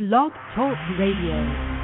Blog Talk Radio.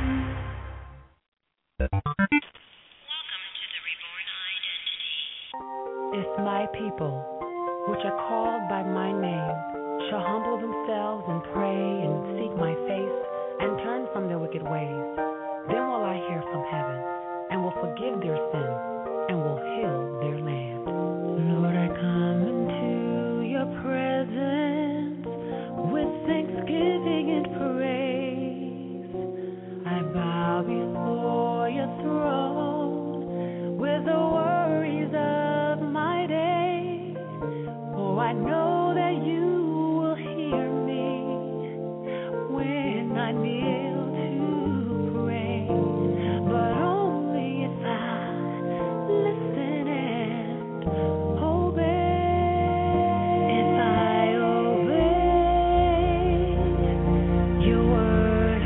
If my people, which are called by my name, shall humble themselves and pray and seek my face and turn from their wicked ways, then will I hear from heaven and will forgive their sin and will heal their land. Lord, I come into your presence with thanksgiving and praise. I bow before your throne with the worries of my day. For I know that you will hear me when I kneel to pray. But only if I listen and obey. If I obey your word,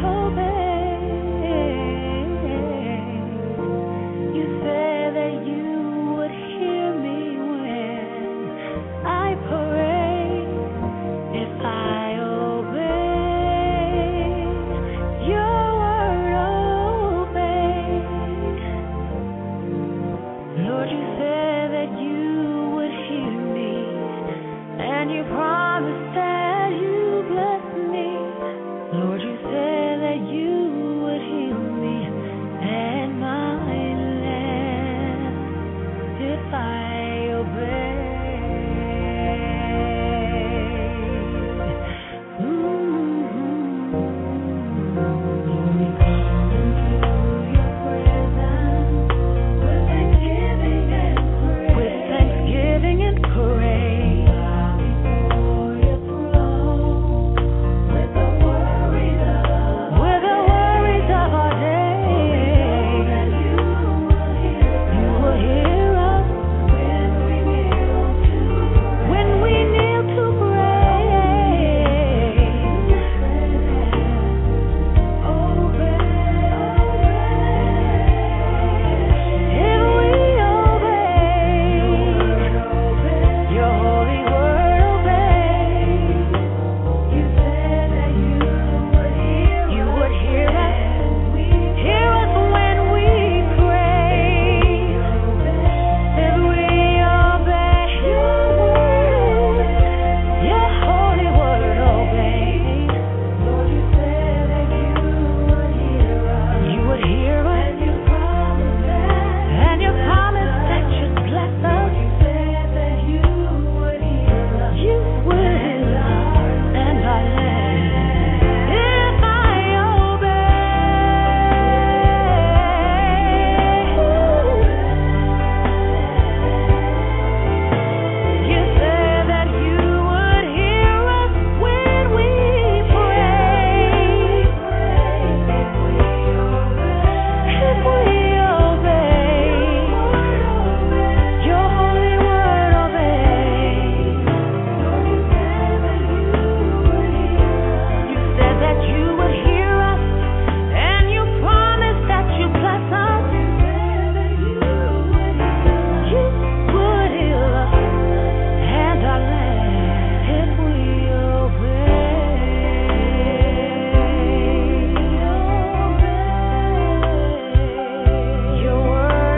you said that you would hear me when I pray. If I obey your word, Lord, you said that you would hear me, and you promised that you bless me. Lord, you said that you would heal me and my land if I obey. Lord, we come into your presence with thanksgiving and praise. Bow before your throne with the worries of our day. You will hear us when we kneel to pray. If we obey your holy word, you said that you would hear us. Hear us when we pray. If we obey your holy word, Lord, you said that you would hear us. And you promised that you'd bless us. You said that you would heal us. You will heal us and our land. If I obey, you said that you would hear us when we pray. If we obey your holy word, you said that you would hear us, and you promised that you bless us. You would heal us and our land if we obey your word,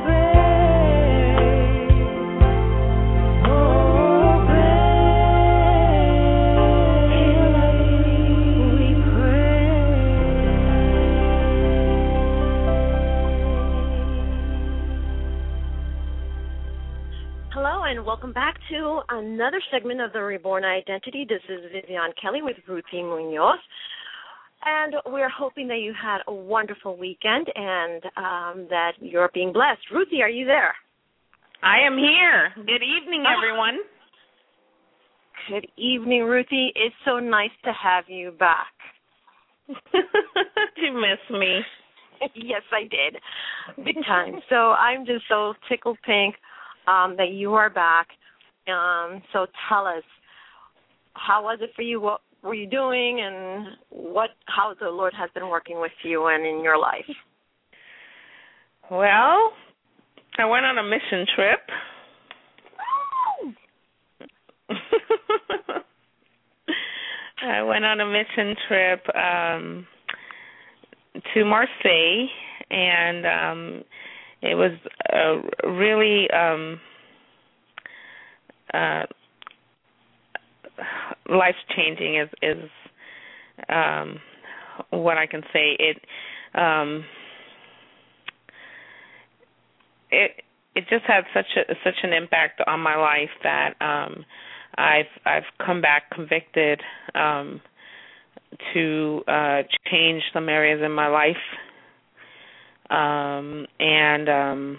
we pray. Hello and welcome back to another segment of the Reborn Identity. This is Vivian Kelly with Ruthie Munoz. And we're hoping that you had a wonderful weekend and that you're being blessed. Ruthie, are you there? I am here. Good evening, everyone. Good evening, Ruthie. It's so nice to have you back. Did you miss me? Yes, I did. Big time. So I'm just so tickled pink that you are back. So tell us, how was it for you? What were you doing, and how the Lord has been working with you and in your life? Well, I went on a mission trip. I went on a mission trip to Marseille, and it was really life-changing is what I can say. It just had such an impact on my life that I've come back convicted to change some areas in my life, and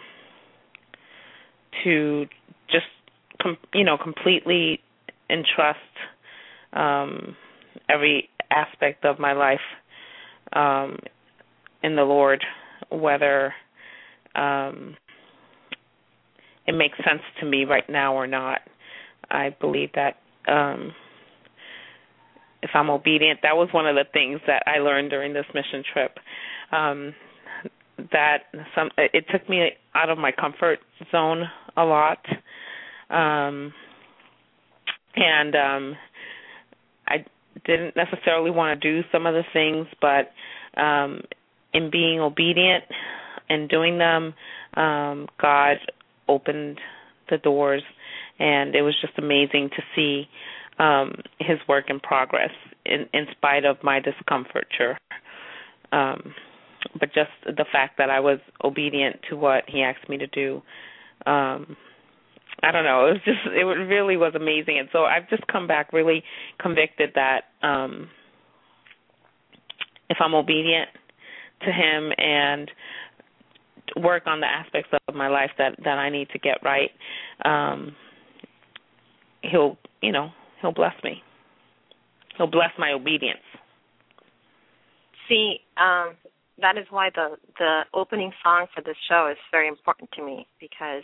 to just completely entrust every aspect of my life in the Lord, whether it makes sense to me right now or not. I believe that if I'm obedient, that was one of the things that I learned during this mission trip. It took me out of my comfort zone a lot, and I didn't necessarily want to do some of the things, but in being obedient and doing them, God opened the doors, and it was just amazing to see His work in progress in spite of my discomfiture. But just the fact that I was obedient to what He asked me to do, I don't know. It really was amazing, and so I've just come back really convicted that if I'm obedient to Him and work on the aspects of my life that I need to get right, He'll bless me. He'll bless my obedience. See, that is why the opening song for this show is very important to me, because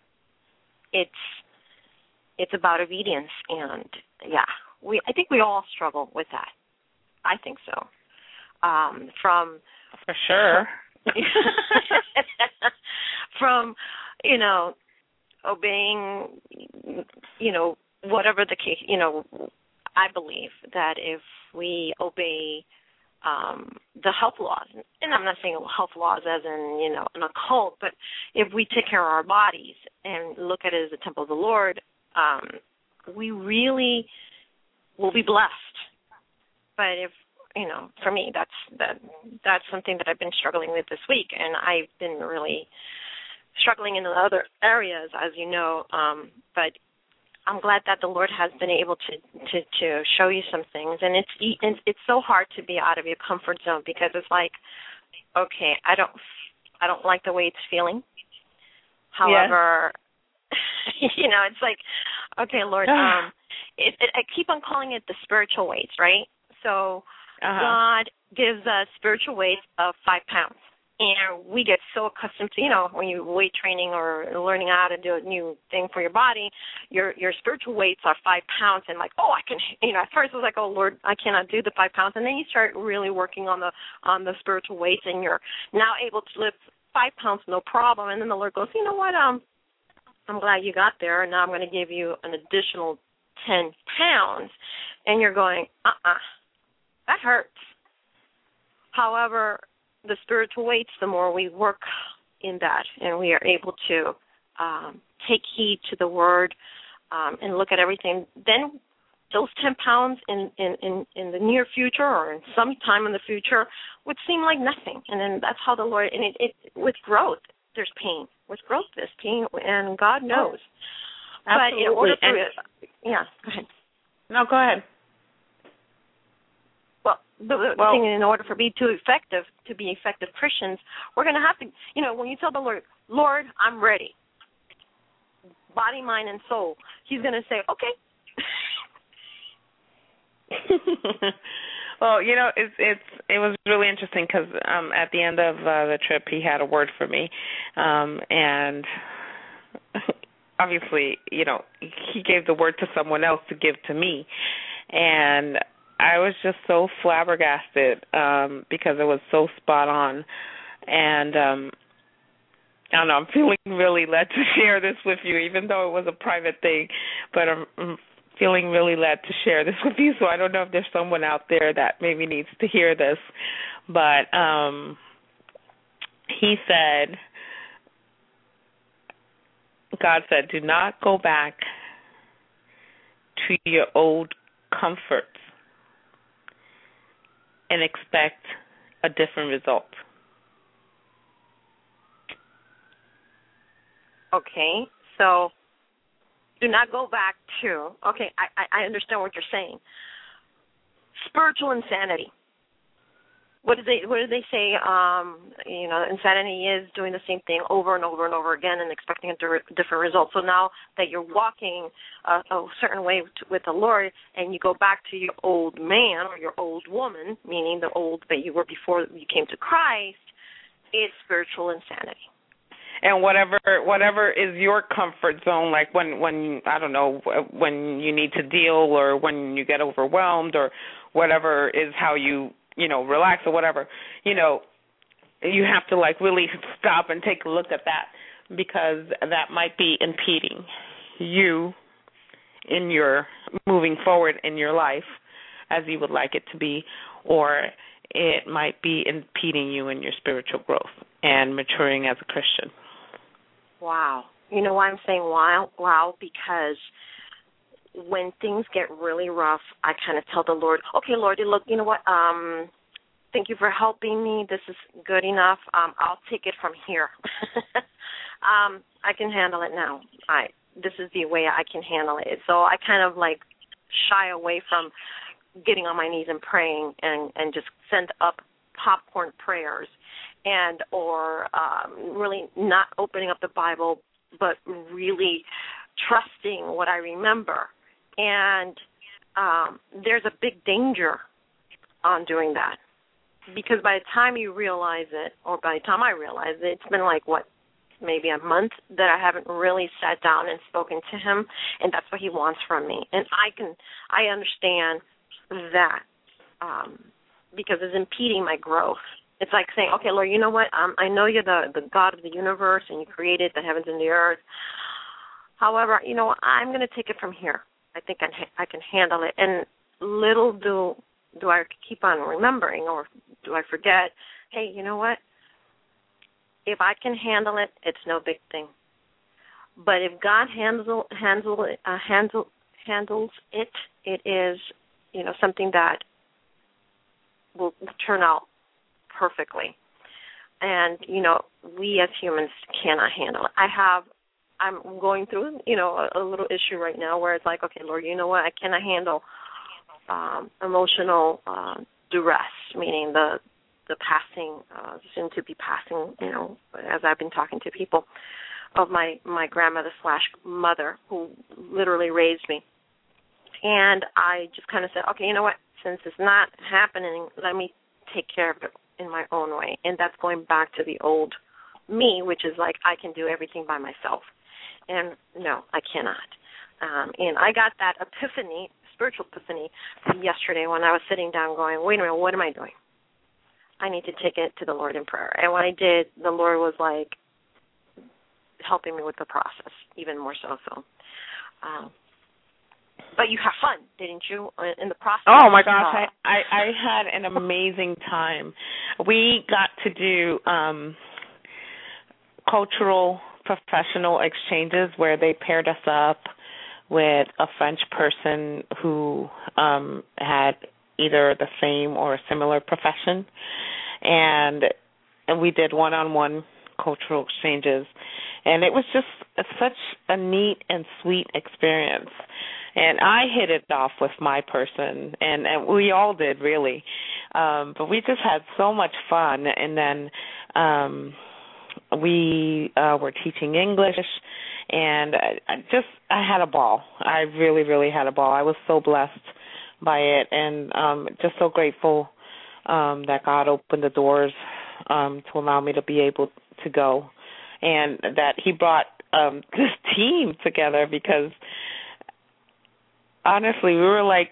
it's about obedience, and I think we all struggle with that. I think so. From for sure. From obeying, whatever the case, I believe that if we obey the health laws, and I'm not saying health laws as in, an occult, but if we take care of our bodies and look at it as a temple of the Lord, we really will be blessed. But if, for me, that's something that I've been struggling with this week, and I've been really struggling in other areas, as you know, but I'm glad that the Lord has been able to show you some things, and it's so hard to be out of your comfort zone, because it's like, okay, I don't like the way it's feeling. However, it's like, okay, Lord, I keep on calling it the spiritual weights, right? So God gives us spiritual weights of 5 pounds. And we get so accustomed to, when you weight training or learning how to do a new thing for your body, your spiritual weights are 5 pounds, and like, I can, at first it was like, oh Lord, I cannot do the 5 pounds, and then you start really working on the spiritual weights, and you're now able to lift 5 pounds no problem, and then the Lord goes, you know what, I'm glad you got there, and now I'm going to give you an additional 10 pounds, and you're going, that hurts. However, the spiritual weights, the more we work in that, and we are able to take heed to the Word and look at everything, then those 10 pounds in the near future or in some time in the future would seem like nothing. And then that's how the Lord, and it with growth, there's pain. With growth, there's pain, and God knows. But in order for go ahead. No, go ahead. Well, the thing, in order for be effective Christians, we're going to have to, when you tell the Lord, I'm ready, body, mind, and soul, He's going to say, okay. Well, it was really interesting because at the end of the trip, He had a word for me, and obviously, He gave the word to someone else to give to me, and I was just so flabbergasted because it was so spot on, and I don't know, I'm feeling really led to share this with you, even though it was a private thing, but I'm feeling really led to share this with you, so I don't know if there's someone out there that maybe needs to hear this. But he said, God said, do not go back to your old comforts and expect a different result. Okay, so do not go back to, okay, I understand what you're saying. Spiritual insanity. What do they say? Insanity is doing the same thing over and over and over again and expecting a different result. So now that you're walking a certain way with the Lord and you go back to your old man or your old woman, meaning the old that you were before you came to Christ, it's spiritual insanity. And whatever is your comfort zone, like when I don't know, when you need to deal or when you get overwhelmed or whatever is how you relax or whatever, you have to like really stop and take a look at that, because that might be impeding you in your moving forward in your life as you would like it to be, or it might be impeding you in your spiritual growth and maturing as a Christian. Wow. You know why I'm saying wow? Because when things get really rough, I kind of tell the Lord, okay, Lord, look, you know what? Thank you for helping me. This is good enough. I'll take it from here. I can handle it now. This is the way I can handle it. So I kind of like shy away from getting on my knees and praying and just send up popcorn prayers or really not opening up the Bible, but really trusting what I remember. And there's a big danger on doing that, because by the time you realize it, or by the time I realize it, it's been like, maybe a month that I haven't really sat down and spoken to him, and that's what he wants from me. And I understand that because it's impeding my growth. It's like saying, okay, Lord, you know what? I know you're the God of the universe, and you created the heavens and the earth. However, I'm going to take it from here. I think I can handle it. And little do I keep on remembering, or do I forget, hey, you know what? If I can handle it, it's no big thing. But if God handles it, it is, something that will turn out perfectly. And, we as humans cannot handle it. I'm going through, a little issue right now where it's like, okay, Lord, you know what? I cannot handle emotional duress, meaning the passing, soon to be passing, as I've been talking to people, of my grandmother / mother who literally raised me. And I just kind of said, okay, you know what? Since it's not happening, let me take care of it in my own way. And that's going back to the old me, which is like, I can do everything by myself. And no, I cannot. And I got that epiphany, spiritual epiphany, yesterday when I was sitting down going, wait a minute, what am I doing? I need to take it to the Lord in prayer. And when I did, the Lord was like helping me with the process, even more so. But you have fun, didn't you, in the process? Oh, my gosh, I had an amazing time. We got to do cultural professional exchanges where they paired us up with a French person who had either the same or a similar profession, and we did one-on-one cultural exchanges, and it was just such a neat and sweet experience. And I hit it off with my person, and we all did, really. But we just had so much fun. And then we were teaching English, and I had a ball. I really, really had a ball. I was so blessed by it, and just so grateful that God opened the doors to allow me to be able to go, and that he brought this team together, because honestly, we were like,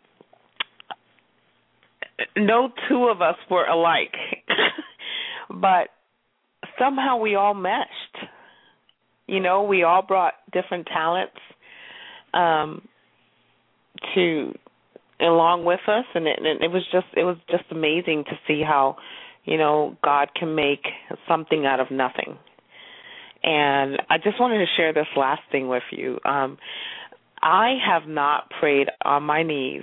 no two of us were alike, but somehow we all meshed. We all brought different talents, along with us, and it was just amazing to see how, God can make something out of nothing. And I just wanted to share this last thing with you. I have not prayed on my knees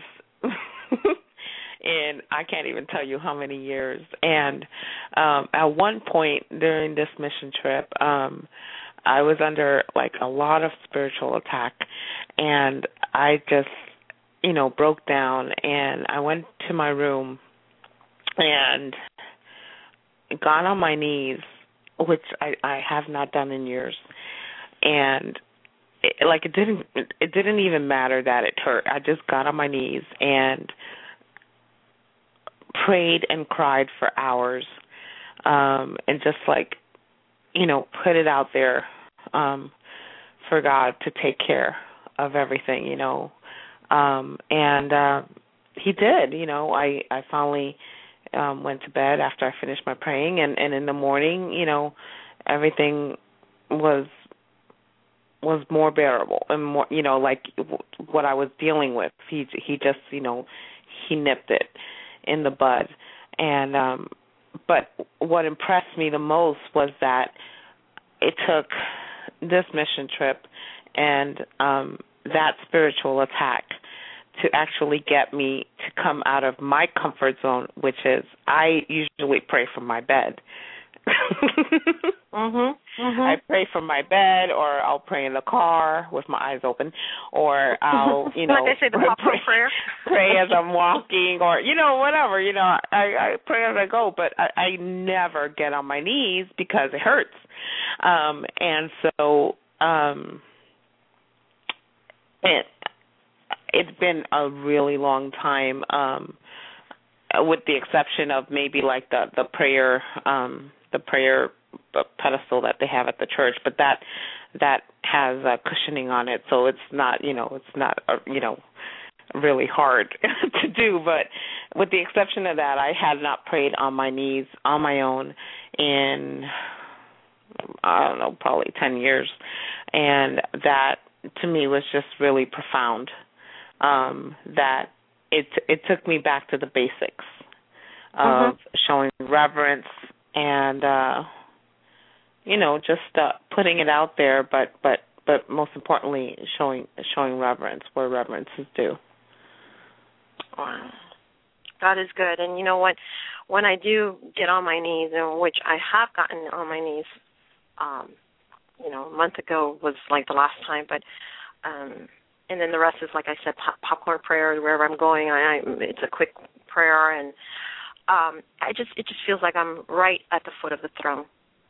in I can't even tell you how many years. And at one point during this mission trip, I was under like a lot of spiritual attack, and I just, broke down, and I went to my room and got on my knees, which I have not done in years, and it didn't even matter that it hurt. I just got on my knees and prayed and cried for hours, and just put it out there for God to take care of everything, and He did. I finally went to bed after I finished my praying, and in the morning, everything was more bearable and more, like what I was dealing with. He just, he nipped it in the bud. And but what impressed me the most was that it took this mission trip and that spiritual attack to actually get me to come out of my comfort zone, which is I usually pray from my bed. I pray from my bed, or I'll pray in the car with my eyes open, or I'll, like I say, the popcorn prayer. Pray as I'm walking, or whatever. I pray as I go, but I never get on my knees because it hurts. And so it's been a really long time, with the exception of maybe like the prayer pedestal that they have at the church, but that has cushioning on it, so it's not really hard to do. But with the exception of that, I had not prayed on my knees on my own in, I don't know, probably 10 years, and that to me was just really profound. That it took me back to the basics of showing reverence and just putting it out there, but most importantly showing reverence where reverence is due. Wow. God is good. And you know what? When I do get on my knees, in which I have gotten on my knees, a month ago was like the last time, but and then the rest is, like I said, popcorn prayer wherever I'm going. It's a quick prayer, and it just feels like I'm right at the foot of the throne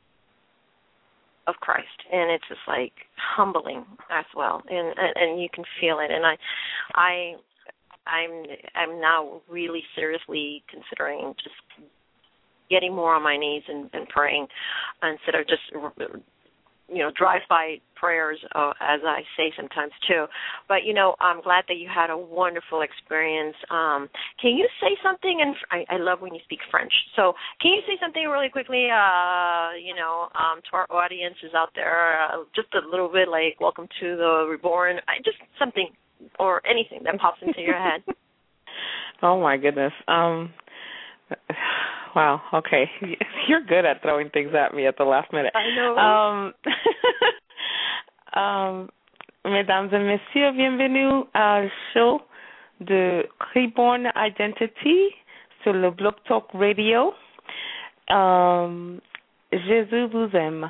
of Christ, and it's just like humbling as well, and you can feel it. And I'm now really seriously considering just getting more on my knees and praying instead of just drive-by prayers, as I say sometimes too. But, I'm glad that you had a wonderful experience. Can you say something? And I love when you speak French. So can you say something really quickly, to our audiences out there, just a little bit like welcome to the Reborn, just something or anything that pops into your head? Oh, my goodness. Wow, okay. You're good at throwing things at me at the last minute. I know. Mesdames et messieurs, bienvenue au show de Reborn Identity sur le Blog Talk Radio. Jésus vous aime.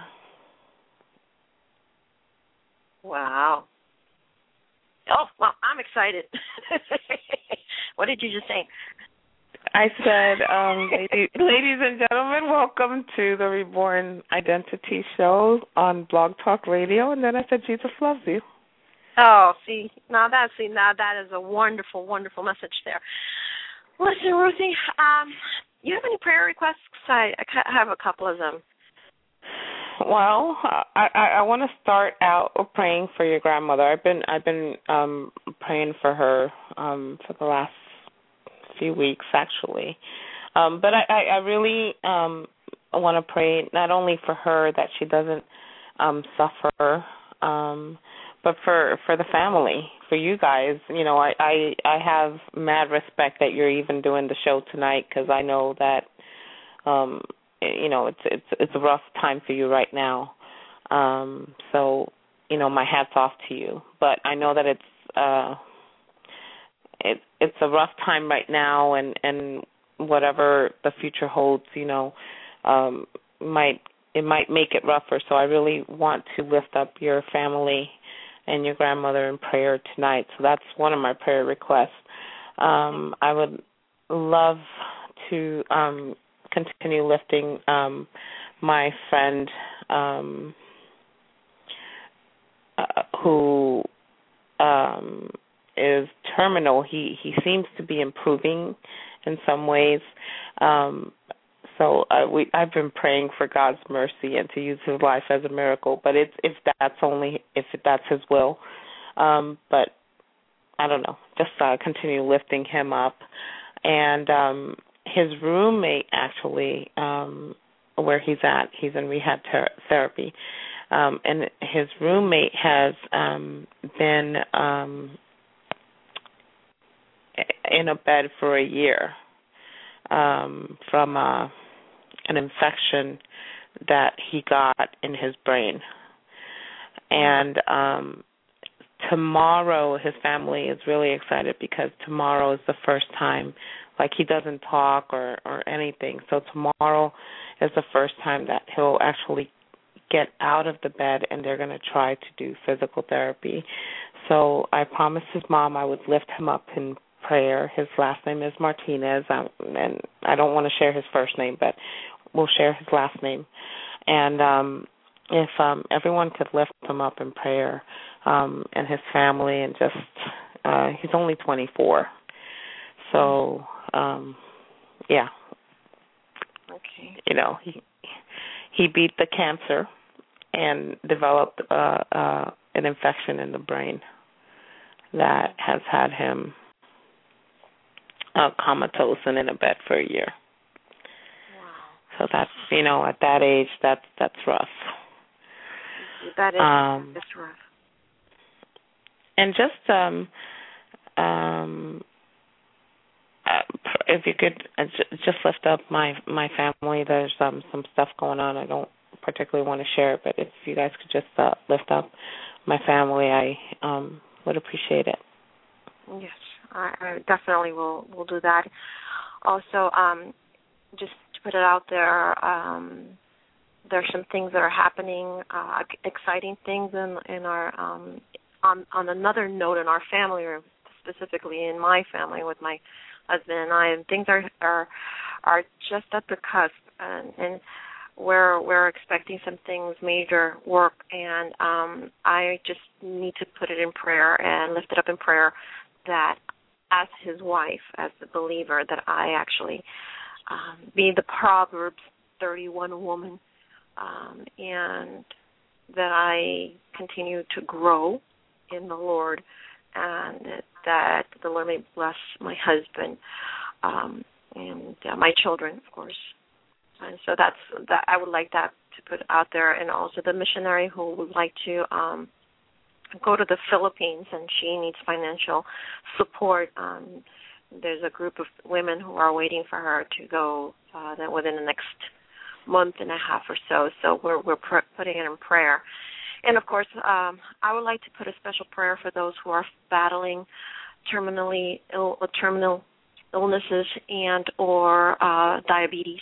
Wow. Oh, well, I'm excited. What did you just say? I said, ladies and gentlemen, welcome to the Reborn Identity Show on Blog Talk Radio. And then I said, Jesus loves you. Oh, now that is a wonderful, wonderful message there. Listen, Ruthie, you have any prayer requests? I have a couple of them. Well, I want to start out praying for your grandmother. I've been praying for her for the last few weeks, actually. But I really want to pray not only for her that she doesn't suffer, but for the family, for you guys, I have mad respect that you're even doing the show tonight, because I know that it's a rough time for you right now. So my hat's off to you. But I know that it's a rough time right now, and whatever the future holds, it might make it rougher. So I really want to lift up your family and your grandmother in prayer tonight. So that's one of my prayer requests. I would love to continue lifting my friend who is terminal. He seems to be improving in some ways. So I've been praying for God's mercy and to use his life as a miracle. But if that's his will. But I don't know. Just continue lifting him up. And his roommate, actually, where he's at, he's in rehab therapy. And his roommate has been in a bed for a year from an infection that he got in his brain. And tomorrow his family is really excited, because tomorrow is the first time, like, he doesn't talk or anything. So tomorrow is the first time that he'll actually get out of the bed, and they're going to try to do physical therapy. So I promised his mom I would lift him up in prayer. His last name is Martinez, and I don't want to share his first name, but we'll share his last name. And if everyone could lift him up in prayer, and his family, and just he's only 24. So, yeah. Okay. He beat the cancer and developed an infection in the brain that has had him comatose and in a bed for a year. Wow. So that's, at that age, that's rough. That is rough. And just if you could just lift up my family. There's some stuff going on. I don't particularly want to share it, but if you guys could just lift up my family, I would appreciate it. Yes, I definitely will do that. Also, just to put it out there, there's some things that are happening, exciting things in our on another note in our family, or specifically in my family with my husband and I, and things are just at the cusp, and we're expecting some things, major work, and I just need to put it in prayer and lift it up in prayer, that as his wife, as the believer, that I actually be the Proverbs 31 woman, and that I continue to grow in the Lord, and that the Lord may bless my husband and my children, of course. And so that I would like that to put out there, and also the missionary who would like to go to the Philippines, and she needs financial support. There's a group of women who are waiting for her to go within the next month and a half or so. So we're putting it in prayer. And, of course, I would like to put a special prayer for those who are battling terminal illnesses and or diabetes.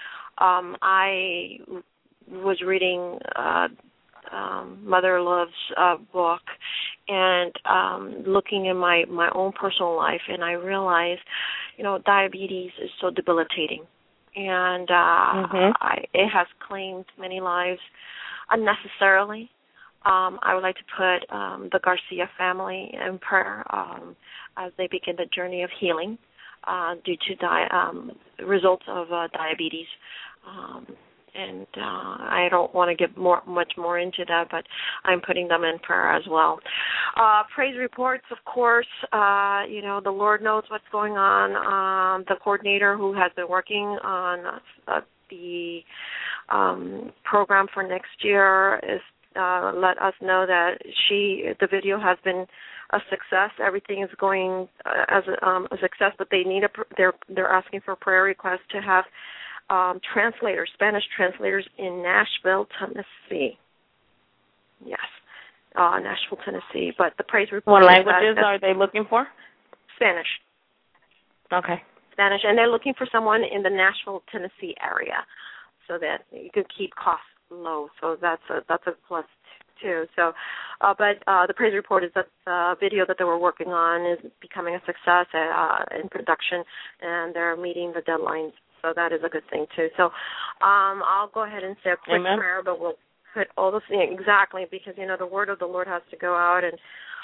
I was reading Mother Love's book and looking in my own personal life, and I realized, diabetes is so debilitating. And it has claimed many lives unnecessarily. I would like to put the Garcia family in prayer as they begin the journey of healing due to results of diabetes. And I don't want to get much more into that, but I'm putting them in prayer as well. Praise reports, of course. The Lord knows what's going on. The coordinator who has been working on the program for next year let us know that the video has been a success. Everything is going as a success, but they're asking for a prayer request to have translators, Spanish translators in Nashville, Tennessee. Yes, Nashville, Tennessee. But the praise report. What languages are they looking for? Spanish. Okay. Spanish, and they're looking for someone in the Nashville, Tennessee area, so that you can keep costs low. So that's a plus too. So, but the praise report is that the video that they were working on is becoming a success in production, and they're meeting the deadlines. So that is a good thing too. So, I'll go ahead and say a quick prayer, but we'll put all those things exactly because the word of the Lord has to go out, and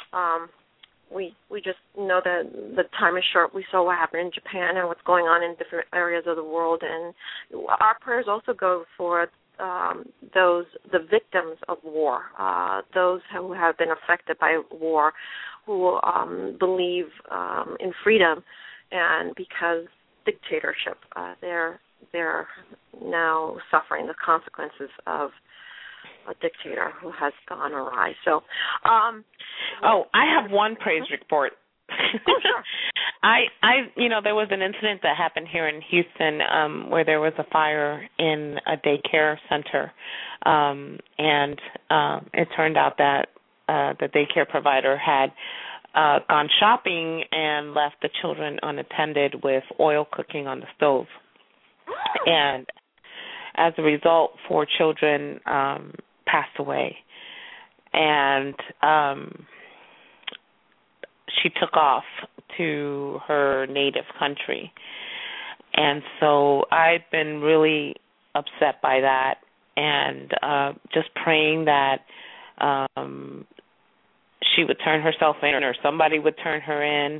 we just know that the time is short. We saw what happened in Japan and what's going on in different areas of the world, and our prayers also go for the victims of war, those who have been affected by war, who believe in freedom, and because dictatorship, they're now suffering the consequences of a dictator who has gone awry. So, I have one praise report. Oh, sure. There was an incident that happened here in Houston where there was a fire in a daycare center, and it turned out that the daycare provider had gone shopping and left the children unattended with oil cooking on the stove. And as a result, 4 children passed away. And she took off to her native country. And so I've been really upset by that, and just praying that she would turn herself in, or somebody would turn her in,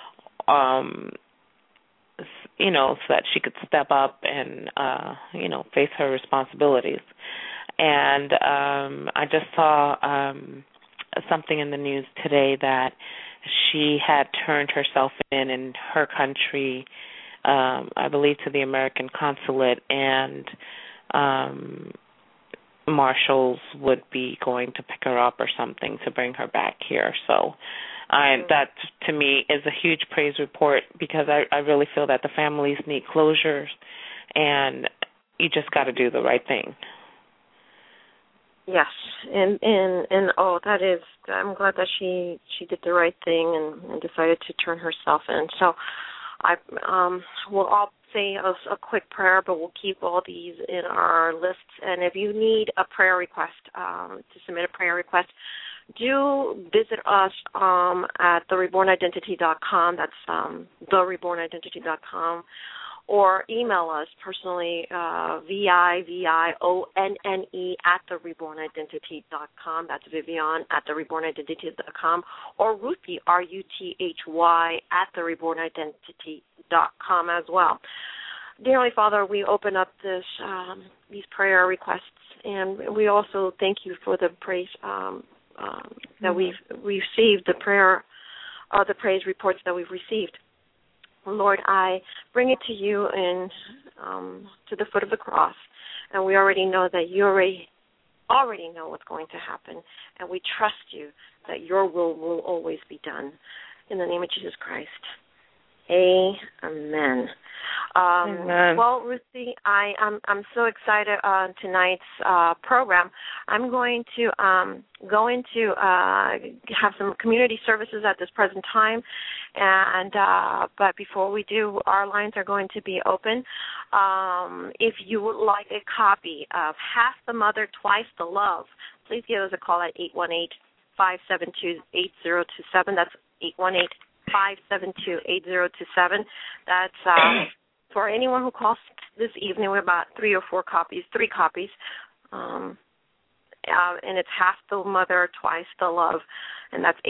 so that she could step up and, face her responsibilities. And I just saw something in the news today that she had turned herself in her country, I believe to the American consulate, and marshals would be going to pick her up or something to bring her back here. So that, to me, is a huge praise report, because I really feel that the families need closures, and you just got to do the right thing. Yes, and that is, I'm glad that she did the right thing and decided to turn herself in. So we'll all say a quick prayer, but we'll keep all these in our lists. And if you need a prayer request, to submit a prayer request, do visit us at therebornidentity.com. That's therebornidentity.com. Or email us personally, VIVIONNE at therebornidentity.com. That's Vivian at therebornidentity.com. Or Ruthie, RUTHY, at therebornidentity.com as well. Dear Heavenly Father, we open up these prayer requests, and we also thank you for the praise that we've received, the praise reports that we've received. Lord, I bring it to you and to the foot of the cross, and we already know that you already know what's going to happen, and we trust you that your will always be done. In the name of Jesus Christ, amen. Amen. Well, Ruthie, I'm so excited on tonight's program. I'm going to have some community services at this present time, and but before we do, our lines are going to be open. If you would like a copy of Half the Mother, Twice the Love, please give us a call at 818-572-8027. That's 818-572-8027. That's for anyone who calls this evening. We're about 3 copies, and it's Half the Mother, Twice the Love, and that's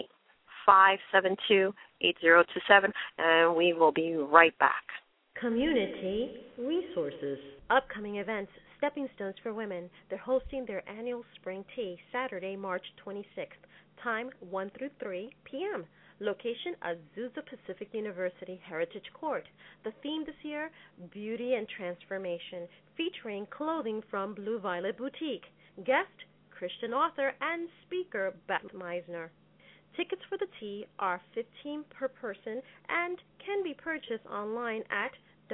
818-572-8027, and we will be right back. Community resources. Upcoming events, Stepping Stones for Women. They're hosting their annual Spring Tea, Saturday, March 26th. Time 1 through 3 p.m. Location, Azusa Pacific University Heritage Court. The theme this year, Beauty and Transformation, featuring clothing from Blue Violet Boutique. Guest, Christian author and speaker Beth Meisner. Tickets for the tea are $15 per person and can be purchased online at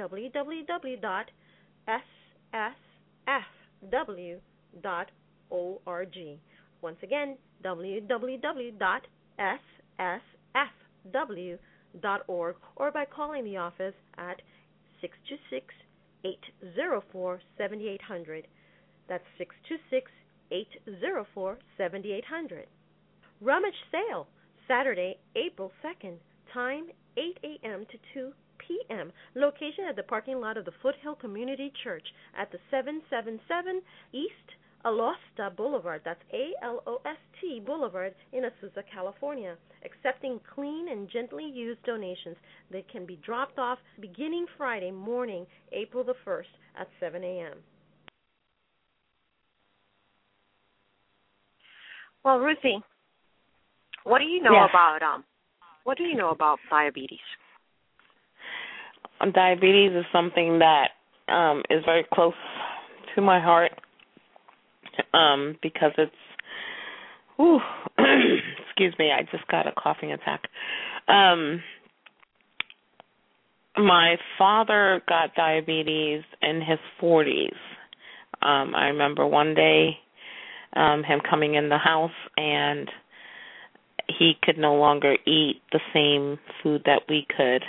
www.ssfw.org. Once again, www.ssfw.org, or by calling the office at 626-804-7800. That's 626-804-7800. Rummage Sale, Saturday, April 2nd. Time, 8 a.m. to 2 p.m. Location at the parking lot of the Foothill Community Church at the 777 East Alosta Boulevard. That's A-L-O-S-T Boulevard in Azusa, California. Accepting clean and gently used donations that can be dropped off beginning Friday morning, April the 1st at 7 a.m. Well, Ruthie, what do you know about diabetes? Diabetes is something that is very close to my heart because it's, excuse me, I just got a coughing attack. My father got diabetes in his 40s. I remember one day him coming in the house, and he could no longer eat the same food that we could.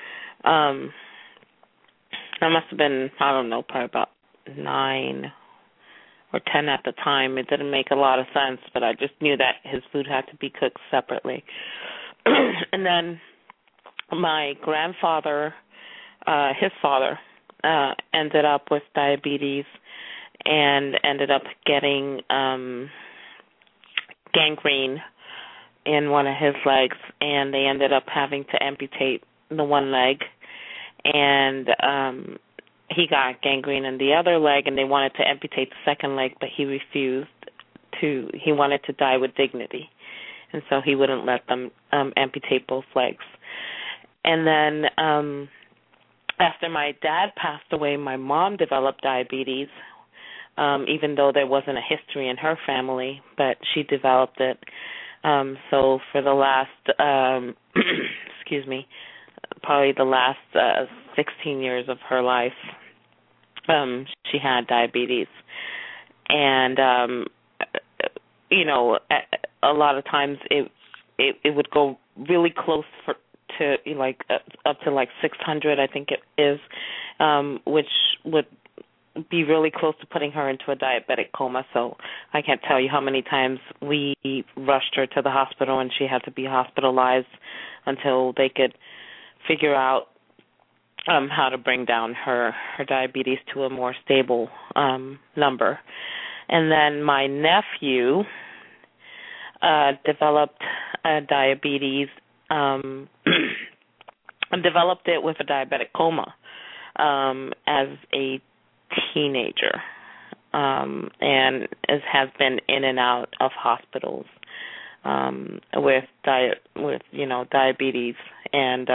I must have been, I don't know, probably about 9 or 10 at the time. It didn't make a lot of sense, but I just knew that his food had to be cooked separately. And then my grandfather, his father, ended up with diabetes and ended up getting gangrene in one of his legs, and they ended up having to amputate the one leg, and he got gangrene in the other leg, and they wanted to amputate the second leg, but he refused to. He wanted to die with dignity, and so he wouldn't let them amputate both legs. And then after my dad passed away, my mom developed diabetes, even though there wasn't a history in her family, but she developed it. So for the last, probably the last 16 years of her life, she had diabetes. And, a lot of times it would go really close to up to 600, I think it is, which would be really close to putting her into a diabetic coma. So I can't tell you how many times we rushed her to the hospital, and she had to be hospitalized until they could figure out how to bring down her diabetes to a more stable number. And then my nephew developed diabetes, developed it with a diabetic coma as a teenager, and has been in and out of hospitals with diabetes, and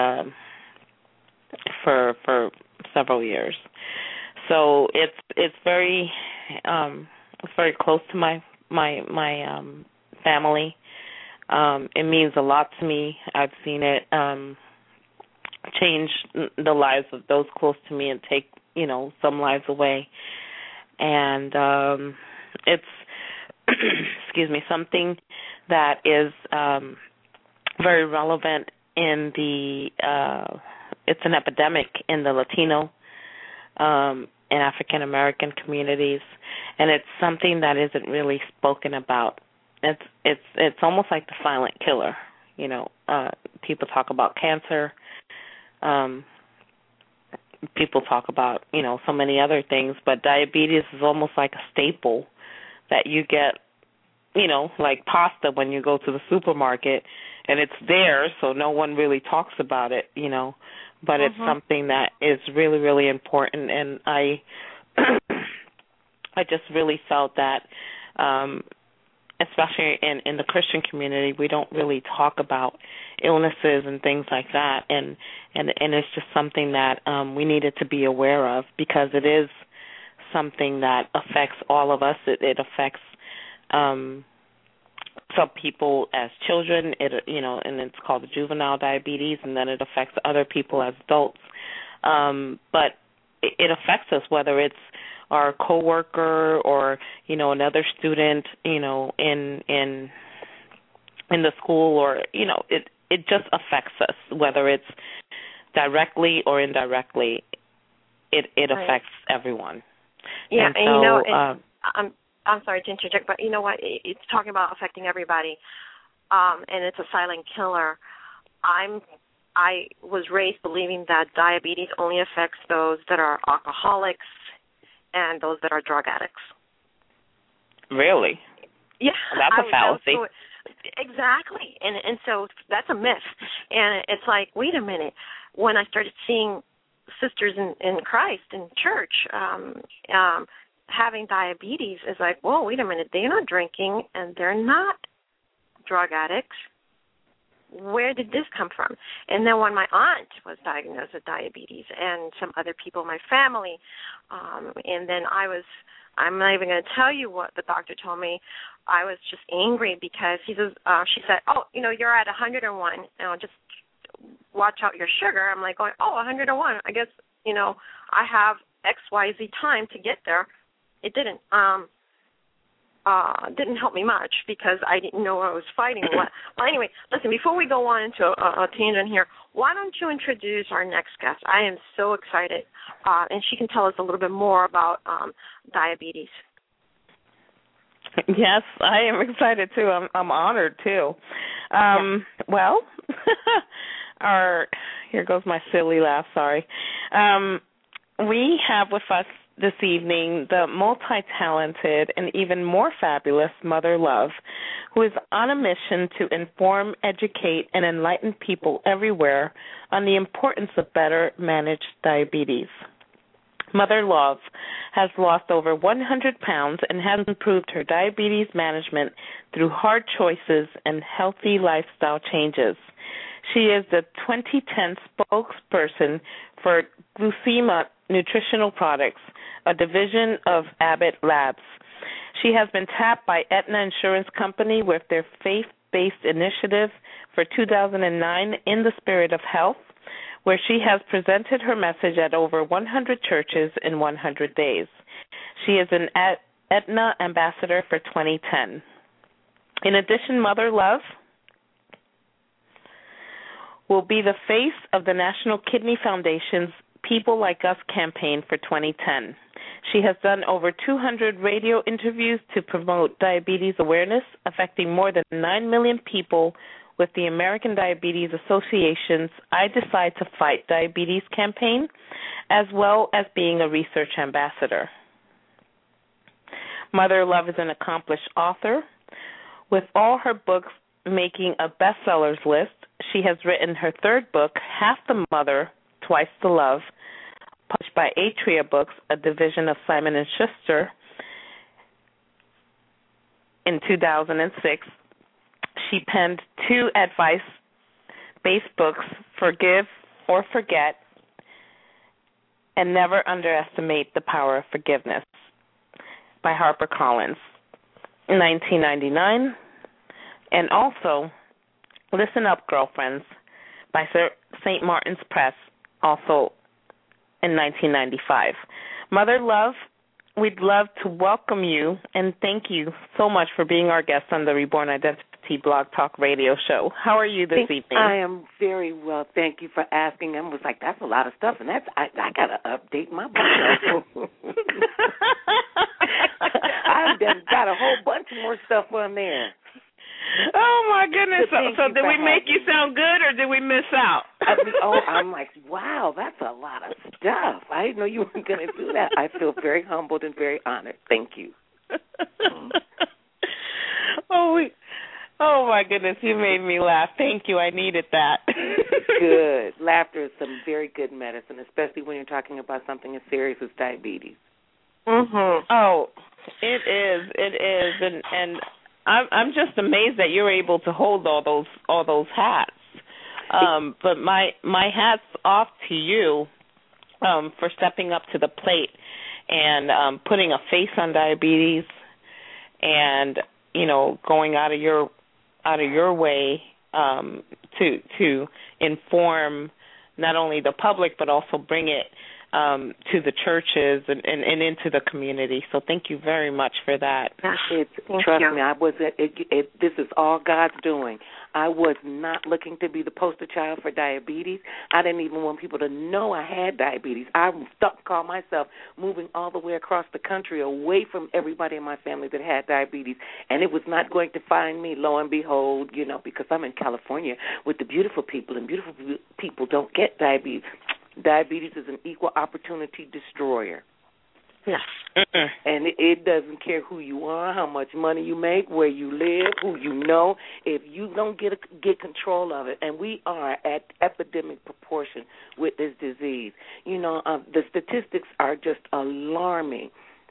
for several years. So it's very close to my family. It means a lot to me. I've seen it change the lives of those close to me and take some lives away. And it's, something that is very relevant in it's an epidemic in the Latino and African American communities, and it's something that isn't really spoken about. It's almost like the silent killer. People talk about cancer. People talk about, so many other things, but diabetes is almost like a staple that you get, like pasta when you go to the supermarket, and it's there, so no one really talks about it, but it's something that is really, really important, and I just really felt that, especially in the Christian community, we don't really talk about illnesses and things like that, and it's just something that we needed to be aware of, because it is something that affects all of us. It affects some people as children, and it's called juvenile diabetes, and then it affects other people as adults. But it affects us, whether it's our coworker or another student, in the school, or it just affects us, whether it's directly or indirectly. It right. affects everyone. Yeah, and so, I'm sorry to interject, but you know what? It's talking about affecting everybody, and it's a silent killer. I was raised believing that diabetes only affects those that are alcoholics and those that are drug addicts. Really? Yeah, that's a fallacy. Exactly, and so that's a myth. And it's like, wait a minute. When I started seeing sisters in Christ in church having diabetes, it's like, whoa, wait a minute. They're not drinking and they're not drug addicts. Where did this come from? And then when my aunt was diagnosed with diabetes and some other people in my family, and then I'm not even going to tell you what the doctor told me. I was just angry because she said, oh, you're at 101, just watch out your sugar. I'm like going, 101. I guess, I have XYZ time to get there. It didn't help me much because I didn't know what I was fighting. Well, anyway, listen, before we go on into a tangent here, why don't you introduce our next guest? I am so excited, and she can tell us a little bit more about diabetes. Yes, I am excited too. I'm honored too. Well, here goes my silly laugh. Sorry. We have with us this evening the multi-talented and even more fabulous Mother Love, who is on a mission to inform, educate, and enlighten people everywhere on the importance of better managed diabetes. Mother Love has lost over 100 pounds and has improved her diabetes management through hard choices and healthy lifestyle changes. She is the 2010 spokesperson for Glucema Nutritional Products, a division of Abbott Labs. She has been tapped by Aetna Insurance Company with their faith-based initiative for 2009 In the Spirit of Health, where she has presented her message at over 100 churches in 100 days. She is an Aetna ambassador for 2010. In addition, Mother Love will be the face of the National Kidney Foundation's People Like Us campaign for 2010. She has done over 200 radio interviews to promote diabetes awareness, affecting more than 9 million people with the American Diabetes Association's I Decide to Fight Diabetes campaign, as well as being a research ambassador. Mother Love is an accomplished author, with all her books making a bestsellers list. She has written her third book, Half the Mother, Twice the Love, published by Atria Books, a division of Simon & Schuster, in 2006. She penned 2 advice-based books, Forgive or Forget, and Never Underestimate the Power of Forgiveness, by HarperCollins, in 1999. And also, Listen Up, Girlfriends, by St. Martin's Press, also in 1995. Mother Love, we'd love to welcome you and thank you so much for being our guest on the Reborn Identity Blog Talk Radio Show. How are you this evening? I am very well. Thank you for asking. I was like, that's a lot of stuff, and I got to update my bio. I've got a whole bunch more stuff on there. Oh, my goodness. So did we make you sound good or did we miss out? I'm like, wow, that's a lot of stuff. I didn't know you were going to do that. I feel very humbled and very honored. Thank you. Oh, my goodness, you made me laugh. Thank you. I needed that. Good. Laughter is some very good medicine, especially when you're talking about something as serious as diabetes. Mm-hmm. Oh, it is. And I'm just amazed that you're able to hold all those hats. But my hat's off to you for stepping up to the plate and putting a face on diabetes and going out of your way to inform not only the public but also bring it to the churches and into the community. So thank you very much for that. Trust me, this is all God's doing. I was not looking to be the poster child for diabetes. I didn't even want people to know I had diabetes. I called myself moving all the way across the country away from everybody in my family that had diabetes, and it was not going to find me, lo and behold, because I'm in California with the beautiful people, and beautiful people don't get diabetes. Diabetes is an equal opportunity destroyer. Yes. And it doesn't care who you are, how much money you make, where you live, who you know. If you don't get control of it, and we are at epidemic proportion with this disease, the statistics are just alarming.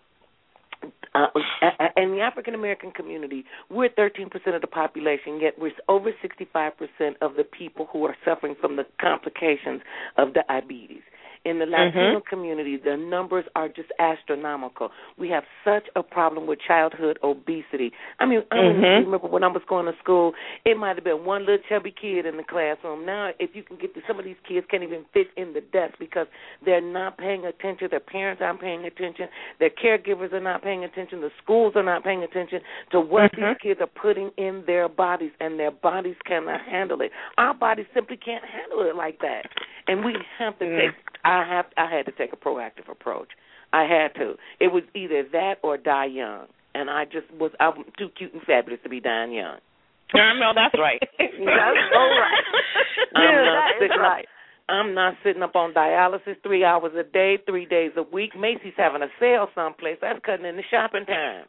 In the African-American community, we're 13% of the population, yet we're over 65% of the people who are suffering from the complications of diabetes. In the Latino community, the numbers are just astronomical. We have such a problem with childhood obesity. I remember when I was going to school, it might have been one little chubby kid in the classroom. Now, if you can get to some of these kids can't even fit in the desk because they're not paying attention. Their parents aren't paying attention. Their caregivers are not paying attention. The schools are not paying attention to what these kids are putting in their bodies, and their bodies cannot handle it. Our bodies simply can't handle it like that. And we have to take I had to take a proactive approach. I had to. It was either that or die young. And I'm too cute and fabulous to be dying young. No, that's right. That's so right. That is right. I'm not sitting up on dialysis 3 hours a day, 3 days a week. Macy's having a sale someplace. That's cutting into shopping time.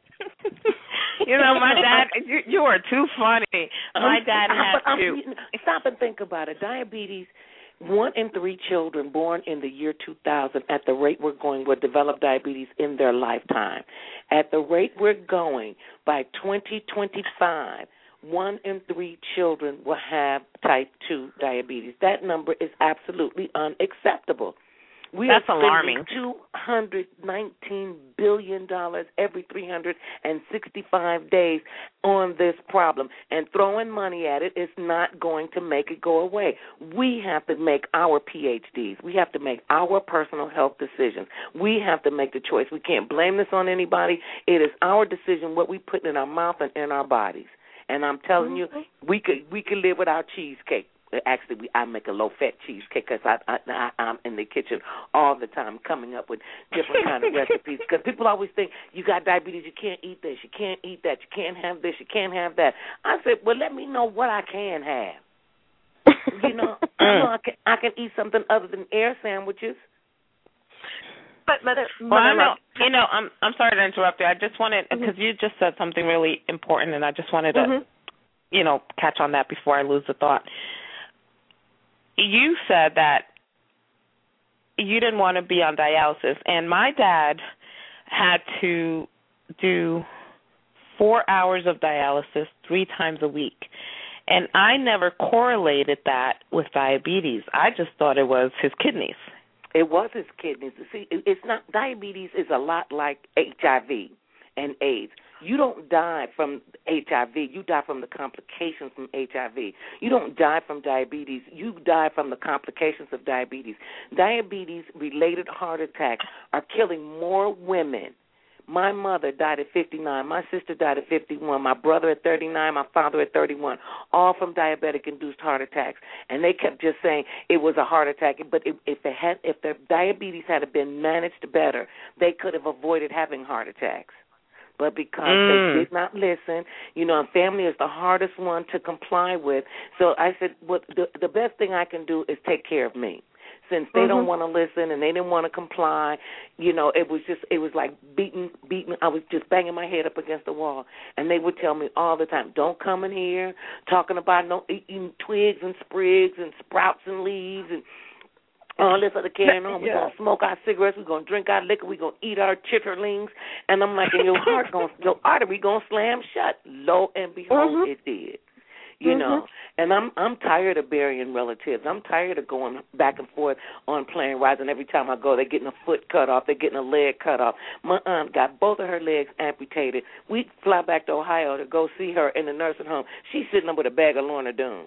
My dad, you are too funny. My dad had to. Stop and think about it. Diabetes, 1 in 3 children born in the year 2000, at the rate we're going, will develop diabetes in their lifetime. At the rate we're going, by 2025, 1 in 3 children will have type 2 diabetes. That number is absolutely unacceptable. That's alarming. $219 billion every 365 days on this problem, and throwing money at it is not going to make it go away. We have to make our PhDs. We have to make our personal health decisions. We have to make the choice. We can't blame this on anybody. It is our decision what we put in our mouth and in our bodies. And I'm telling you, we could live without cheesecake. Actually, I make a low-fat cheesecake because I'm in the kitchen all the time coming up with different kind of recipes. Because people always think, you got diabetes, you can't eat this, you can't eat that, you can't have this, you can't have that. I said, well, let me know what I can have. I can eat something other than air sandwiches. But I'm sorry to interrupt you. I just wanted, because you just said something really important, and I just wanted to, catch on that before I lose the thought. You said that you didn't want to be on dialysis, and my dad had to do 4 hours of dialysis 3 times a week, and I never correlated that with diabetes. I just thought it was his kidneys. It was his kidneys. See, it's not. Diabetes is a lot like HIV and AIDS. You don't die from HIV. You die from the complications from HIV. You don't die from diabetes. You die from the complications of diabetes. Diabetes-related heart attacks are killing more women. My mother died at 59. My sister died at 51. My brother at 39. My father at 31. All from diabetic-induced heart attacks. And they kept just saying it was a heart attack. But if their diabetes had been managed better, they could have avoided having heart attacks. But because they did not listen, and family is the hardest one to comply with. So I said, the best thing I can do is take care of me. Since they don't want to listen and they didn't want to comply, it was like beating. I was just banging my head up against the wall. And they would tell me all the time, don't come in here talking about eating twigs and sprigs and sprouts and leaves and all this other carrying on. We're going to smoke our cigarettes. We're going to drink our liquor. We're going to eat our chitterlings. And I'm like, and your artery going to slam shut. Lo and behold, it did. you know. And I'm tired of burying relatives. I'm tired of going back and forth on plane rides, and every time I go, they're getting a foot cut off, they're getting a leg cut off. My aunt got both of her legs amputated. We fly back to Ohio to go see her in the nursing home. She's sitting up with a bag of Lorna Doone.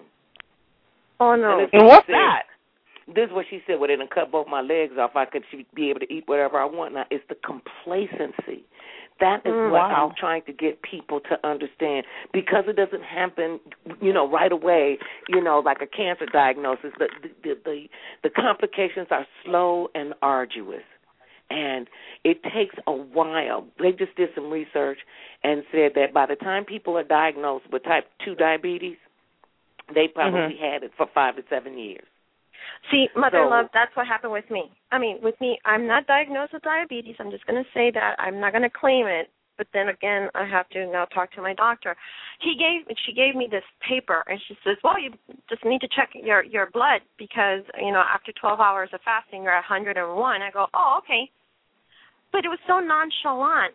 Oh, no. And what's that? This is what she said. Well, they done cut both my legs off. I could be able to eat whatever I want. Now, it's the complacency. That is what I'm trying to get people to understand, because it doesn't happen, you know, right away, you know, like a cancer diagnosis. The complications are slow and arduous, and it takes a while. They just did some research and said that by the time people are diagnosed with type 2 diabetes, they probably had it for 5 to 7 years. See, Mother Love, that's what happened with me. I mean, with me, I'm not diagnosed with diabetes. I'm just going to say that. I'm not going to claim it. But then again, I have to now talk to my doctor. She gave me this paper, and she says, well, you just need to check your blood because, you know, after 12 hours of fasting, you're at 101. I go, oh, okay. But it was so nonchalant.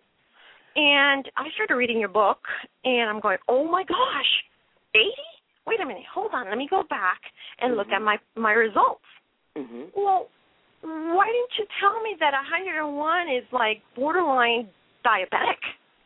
And I started reading your book, and I'm going, oh, my gosh, 80? Wait a minute, hold on, let me go back and look at my results. Well, why didn't you tell me that 101 is like borderline diabetic?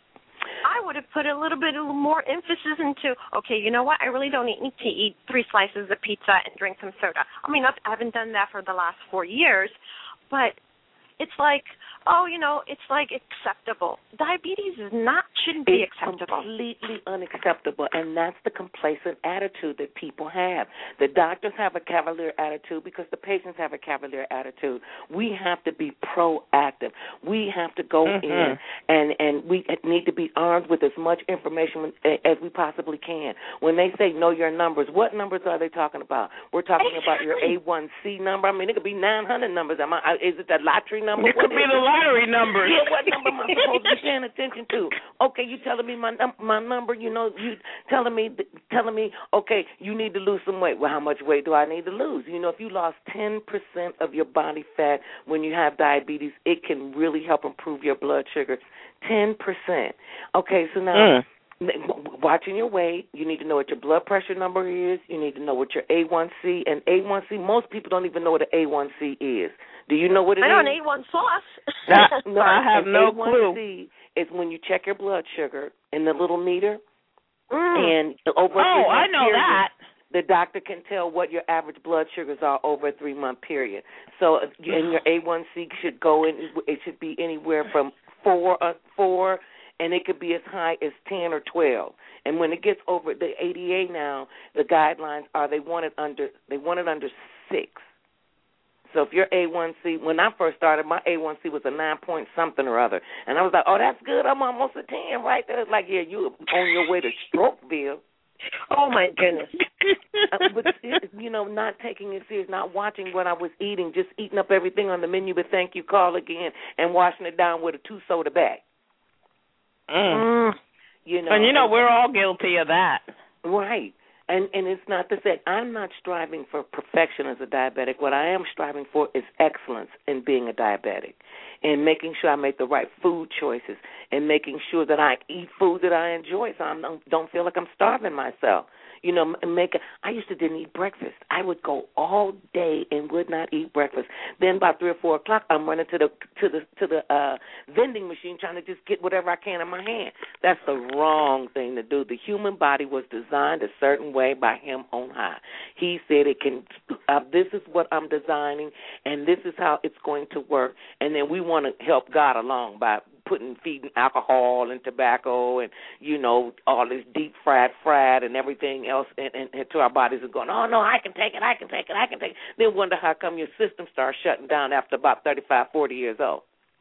I would have put a little bit more emphasis into, okay, you know what, I really don't need to eat 3 slices of pizza and drink some soda. I mean, I haven't done that for the last 4 years, but it's like, oh, you know, it's like acceptable. Diabetes shouldn't be acceptable. It's completely unacceptable, and that's the complacent attitude that people have. The doctors have a cavalier attitude because the patients have a cavalier attitude. We have to be proactive. We have to go in, and we need to be armed with as much information as we possibly can. When they say know your numbers, what numbers are they talking about? We're talking about your A1C number. I mean, it could be 900 numbers. Is it the lottery number? It could be the lottery numbers. Yeah, what number am I supposed to be paying attention to? Okay, you telling me my number, you know, you telling me, okay, you need to lose some weight. Well, how much weight do I need to lose? You know, if you lost 10% of your body fat when you have diabetes, it can really help improve your blood sugar. 10%. Okay, so now watching your weight, you need to know what your blood pressure number is. You need to know what your A1C, and A1C, most people don't even know what an A1C is. Do you know what it is? I know an A1 sauce. No, I have no A1C clue. is when you check your blood sugar in the little meter, and over I know period, that. the doctor can tell what your average blood sugars are over a 3-month period. So, and your A1C should go in. It should be anywhere from 4, and it could be as high as 10 or 12. And when it gets over the ADA now, the guidelines are they want it under 6. So if your A1C, when I first started, my A1C was a 9 something or other. And I was like, oh, that's good. I'm almost a 10 right there. It's like, yeah, you on your way to Strokeville. Oh, my goodness. But, you know, not taking it serious, not watching what I was eating, just eating up everything on the menu, but thank you, call again, and washing it down with a 2-soda bag. You know, and, you know, we're all guilty of that. Right. And it's not to say I'm not striving for perfection as a diabetic. What I am striving for is excellence in being a diabetic and making sure I make the right food choices and making sure that I eat food that I enjoy so I don't feel like I'm starving myself. You know, I used to didn't eat breakfast. I would go all day and would not eat breakfast. Then by 3 or 4 o'clock, I'm running to the vending machine trying to just get whatever I can in my hand. That's the wrong thing to do. The human body was designed a certain way by Him on high. He said it can. This is what I'm designing, and this is how it's going to work. And then we want to help God along by feeding alcohol and tobacco and, you know, all this deep fried and everything else and to our bodies are going, oh, no, I can take it. Then wonder how come your system starts shutting down after about 35, 40 years old.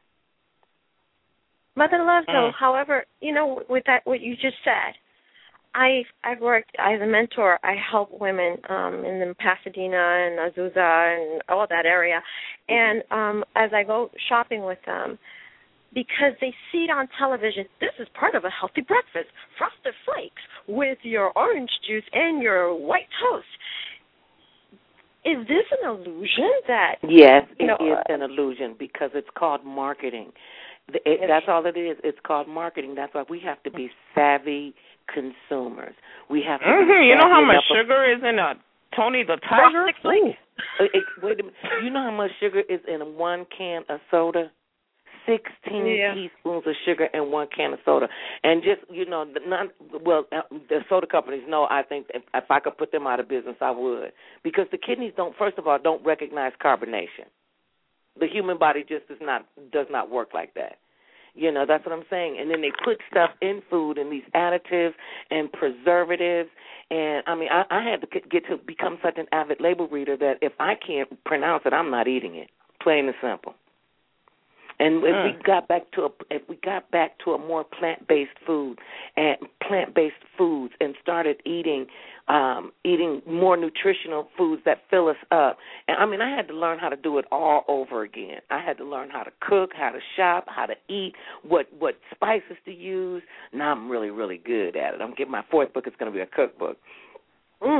Mother Love, though, however, you know, with that, what you just said, I've worked as a mentor. I help women in Pasadena and Azusa and all that area. And as I go shopping with them, because they see it on television, this is part of a healthy breakfast, Frosted Flakes with your orange juice and your white toast. Is this an illusion that... Yes, it is an illusion because it's called marketing. That's all it is. It's called marketing. That's why we have to be savvy consumers. We have to be you know how much sugar is in a Tony the Tiger? Wait a minute. You know how much sugar is in one can of soda? 16 teaspoons of sugar in one can of soda. And just, the soda companies know, I think if I could put them out of business, I would. Because the kidneys don't recognize carbonation. The human body just does not work like that. That's what I'm saying. And then they put stuff in food and these additives and preservatives. And, I had to get to become such an avid label reader that if I can't pronounce it, I'm not eating it, plain and simple. And if we got back to a more plant-based foods and started eating more nutritional foods that fill us up. And I had to learn how to do it all over again. I had to learn how to cook, how to shop, how to eat, what spices to use. Now I'm really, really good at it. I'm getting my fourth book. It's going to be a cookbook. I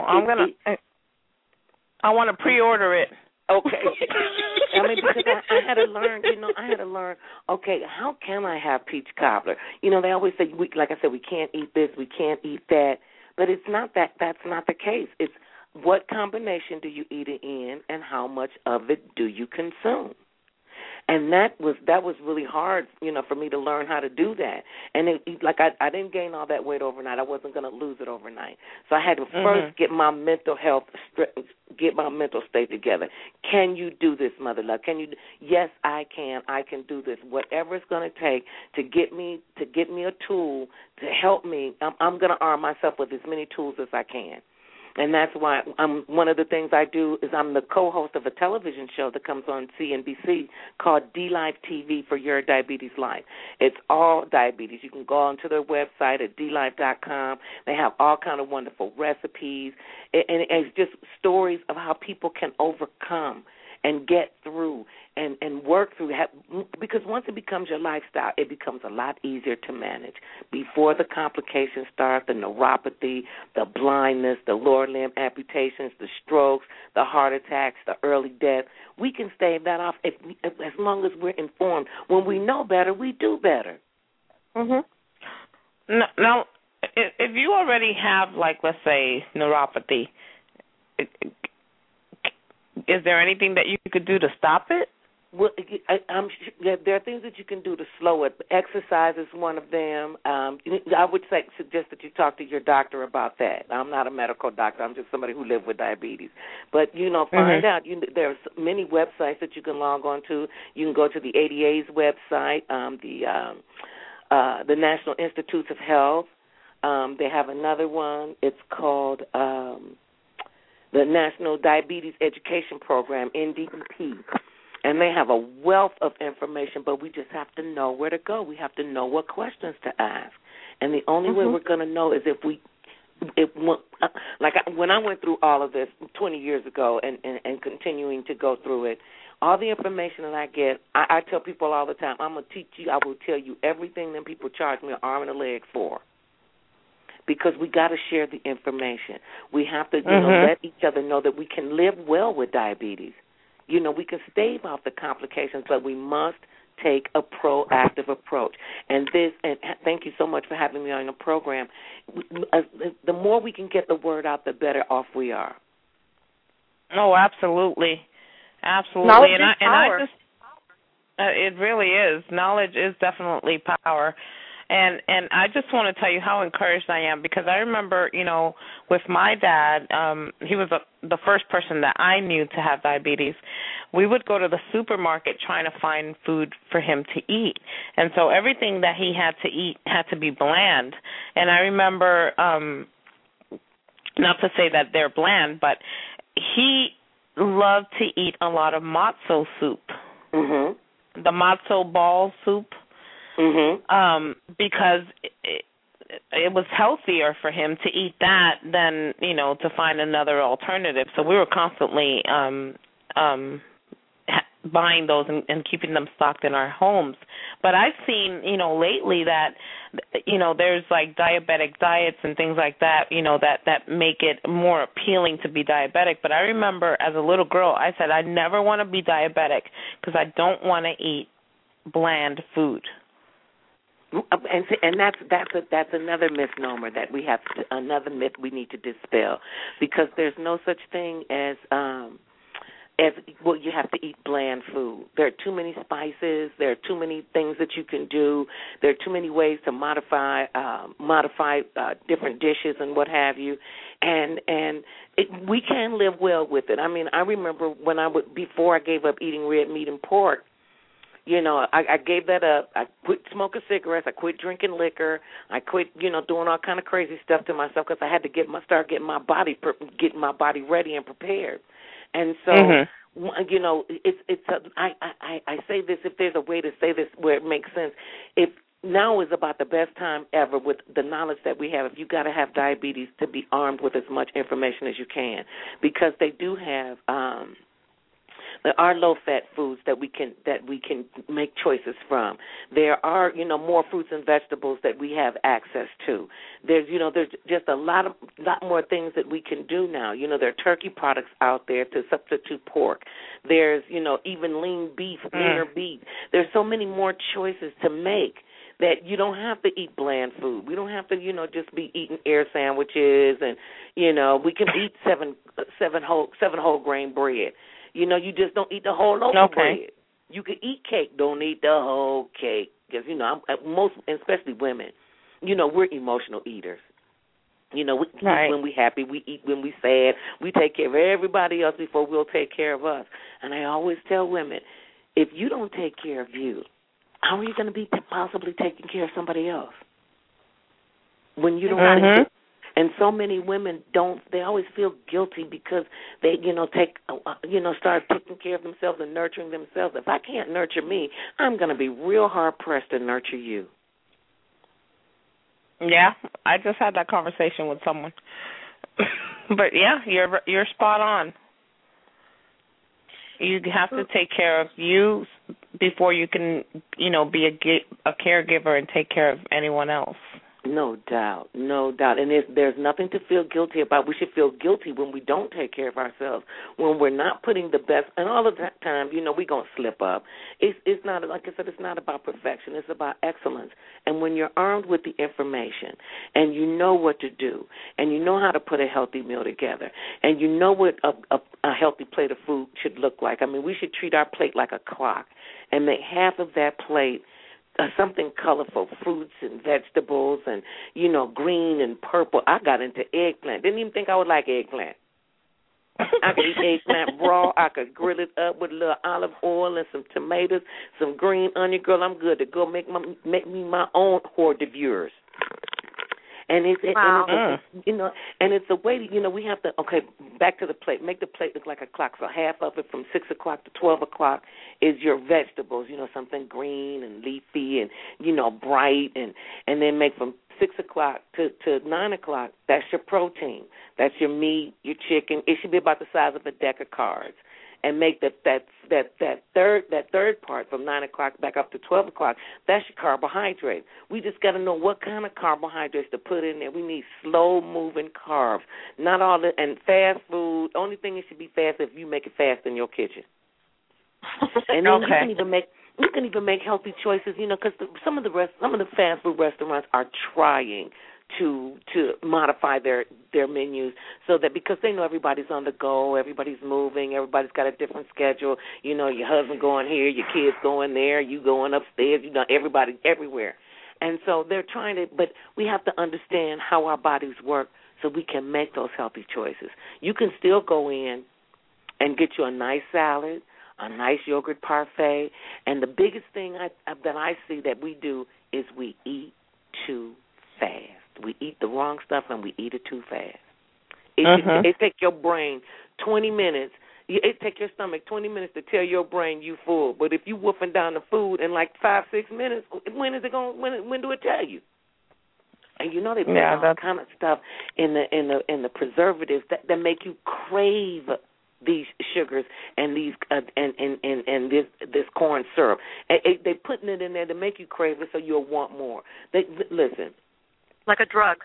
want to pre-order it. Okay. Because I had to learn, okay, how can I have peach cobbler? They always say, like I said, we can't eat this, we can't eat that. But it's not that. That's not the case. It's what combination do you eat it in and how much of it do you consume? And that was really hard, for me to learn how to do that. And I didn't gain all that weight overnight. I wasn't going to lose it overnight. So I had to first get my mental state together. Can you do this, Mother Love? Yes, I can. I can do this. Whatever it's going to take to get me a tool to help me. I'm going to arm myself with as many tools as I can. And that's why one of the things I do is I'm the co-host of a television show that comes on CNBC called D-Life TV for Your Diabetes Life. It's all diabetes. You can go onto their website at DLife.com. They have all kind of wonderful recipes. And it's just stories of how people can overcome and get through and work through that, because once it becomes your lifestyle, it becomes a lot easier to manage. Before the complications start, the neuropathy, the blindness, the lower limb amputations, the strokes, the heart attacks, the early death, we can stave that off as long as we're informed. When we know better, we do better. Now, if you already have, let's say, neuropathy, is there anything that you could do to stop it? Well, there are things that you can do to slow it. Exercise is one of them. I would suggest that you talk to your doctor about that. I'm not a medical doctor. I'm just somebody who lives with diabetes. But, find out. There's many websites that you can log on to. You can go to the ADA's website, the National Institutes of Health. They have another one. It's called the National Diabetes Education Program, NDEP. And they have a wealth of information, but we just have to know where to go. We have to know what questions to ask. And the only way we're going to know is when I went through all of this 20 years ago and continuing to go through it, all the information that I get, I tell people all the time, I'm going to teach you, I will tell you everything that people charge me an arm and a leg for. Because we got to share the information. We have to let each other know that we can live well with diabetes. We can stave off the complications, but we must take a proactive approach. And thank you so much for having me on the program. The more we can get the word out, the better off we are. Oh, absolutely. Absolutely. Knowledge is power. It really is. Knowledge is definitely power. And I just want to tell you how encouraged I am, because I remember, with my dad, he was the first person that I knew to have diabetes. We would go to the supermarket trying to find food for him to eat. And so everything that he had to eat had to be bland. And I remember, not to say that they're bland, but he loved to eat a lot of matzo soup, the matzo ball soup. Because it was healthier for him to eat that than, to find another alternative. So we were constantly buying those and keeping them stocked in our homes. But I've seen, lately that, there's diabetic diets and things like that, that make it more appealing to be diabetic. But I remember as a little girl, I said, I never want to be diabetic because I don't want to eat bland food. And that's another misnomer that we have another myth we need to dispel, because there's no such thing as well, you have to eat bland food. There are too many spices. There are too many things that you can do. There are too many ways to modify different dishes and what have you. And we can live well with it. I mean, I remember when before I gave up eating red meat and pork, you know, I gave that up. I quit smoking cigarettes. I quit drinking liquor. I quit, you know, doing all kind of crazy stuff to myself because I had to start getting my body ready and prepared. And so, you know, I say this, if there's a way to say this where it makes sense, if now is about the best time ever with the knowledge that we have. If you got to have diabetes, to be armed with as much information as you can, because they do have there are low-fat foods that we can make choices from. There are, you know, more fruits and vegetables that we have access to. There's just a lot more things that we can do now. You know, there are turkey products out there to substitute pork. There's, you know, even leaner beef. There's so many more choices to make that you don't have to eat bland food. We don't have to, you know, just be eating air sandwiches, and, you know, we can eat seven whole grain bread. You know, you just don't eat the whole loaf of bread. You can eat cake, don't eat the whole cake. Because, you know, especially women, you know, we're emotional eaters. You know, we eat when we're happy, we eat when we're sad. We take care of everybody else before we'll take care of us. And I always tell women, if you don't take care of you, how are you going to be possibly taking care of somebody else? When you don't have to. And so many women they always feel guilty because they, you know, start taking care of themselves and nurturing themselves. If I can't nurture me, I'm going to be real hard-pressed to nurture you. Yeah, I just had that conversation with someone. But, yeah, you're spot on. You have to take care of you before you can, you know, be a caregiver and take care of anyone else. No doubt. And there's nothing to feel guilty about. We should feel guilty when we don't take care of ourselves, when we're not putting the best. And all of that time, you know, we're going to slip up. It's not, like I said, it's not about perfection. It's about excellence. And when you're armed with the information and you know what to do and you know how to put a healthy meal together and you know what a healthy plate of food should look like. I mean, we should treat our plate like a clock and make half of that plate something colorful, fruits and vegetables and, you know, green and purple. I got into eggplant. Didn't even think I would like eggplant. I could eat eggplant raw. I could grill it up with a little olive oil and some tomatoes, some green onion. Girl, I'm good to go make me my own hors d'oeuvres. And it's you know, and it's a way to, you know, we have to, back to the plate. Make the plate look like a clock. So half of it from 6 o'clock to 12 o'clock is your vegetables, you know, something green and leafy and, you know, bright. And then make from 6 o'clock to 9 o'clock, that's your protein. That's your meat, your chicken. It should be about the size of a deck of cards. And make that third part from 9 o'clock back up to 12 o'clock, that's your carbohydrate. We just got to know what kind of carbohydrates to put in there. We need slow-moving carbs, not all the, and fast food. Only thing it should be fast if you make it fast in your kitchen. And then you can even make healthy choices, you know, because some of the fast food restaurants are trying to modify their menus so that, because they know everybody's on the go, everybody's moving, everybody's got a different schedule. You know, your husband going here, your kids going there, you going upstairs, you know, everybody everywhere. And so they're trying to, but we have to understand how our bodies work so we can make those healthy choices. You can still go in and get you a nice salad, a nice yogurt parfait, and the biggest thing that I see that we do is we eat too fast. We eat the wrong stuff and we eat it too fast. It takes your brain 20 minutes. It takes your stomach 20 minutes to tell your brain you full. But if you wolfing down the food in like 5-6 minutes, when do it tell you? And you know they put all kind of stuff in the preservatives that make you crave these sugars and these and this corn syrup. They putting it in there to make you crave it so you'll want more. Listen. Like a drug.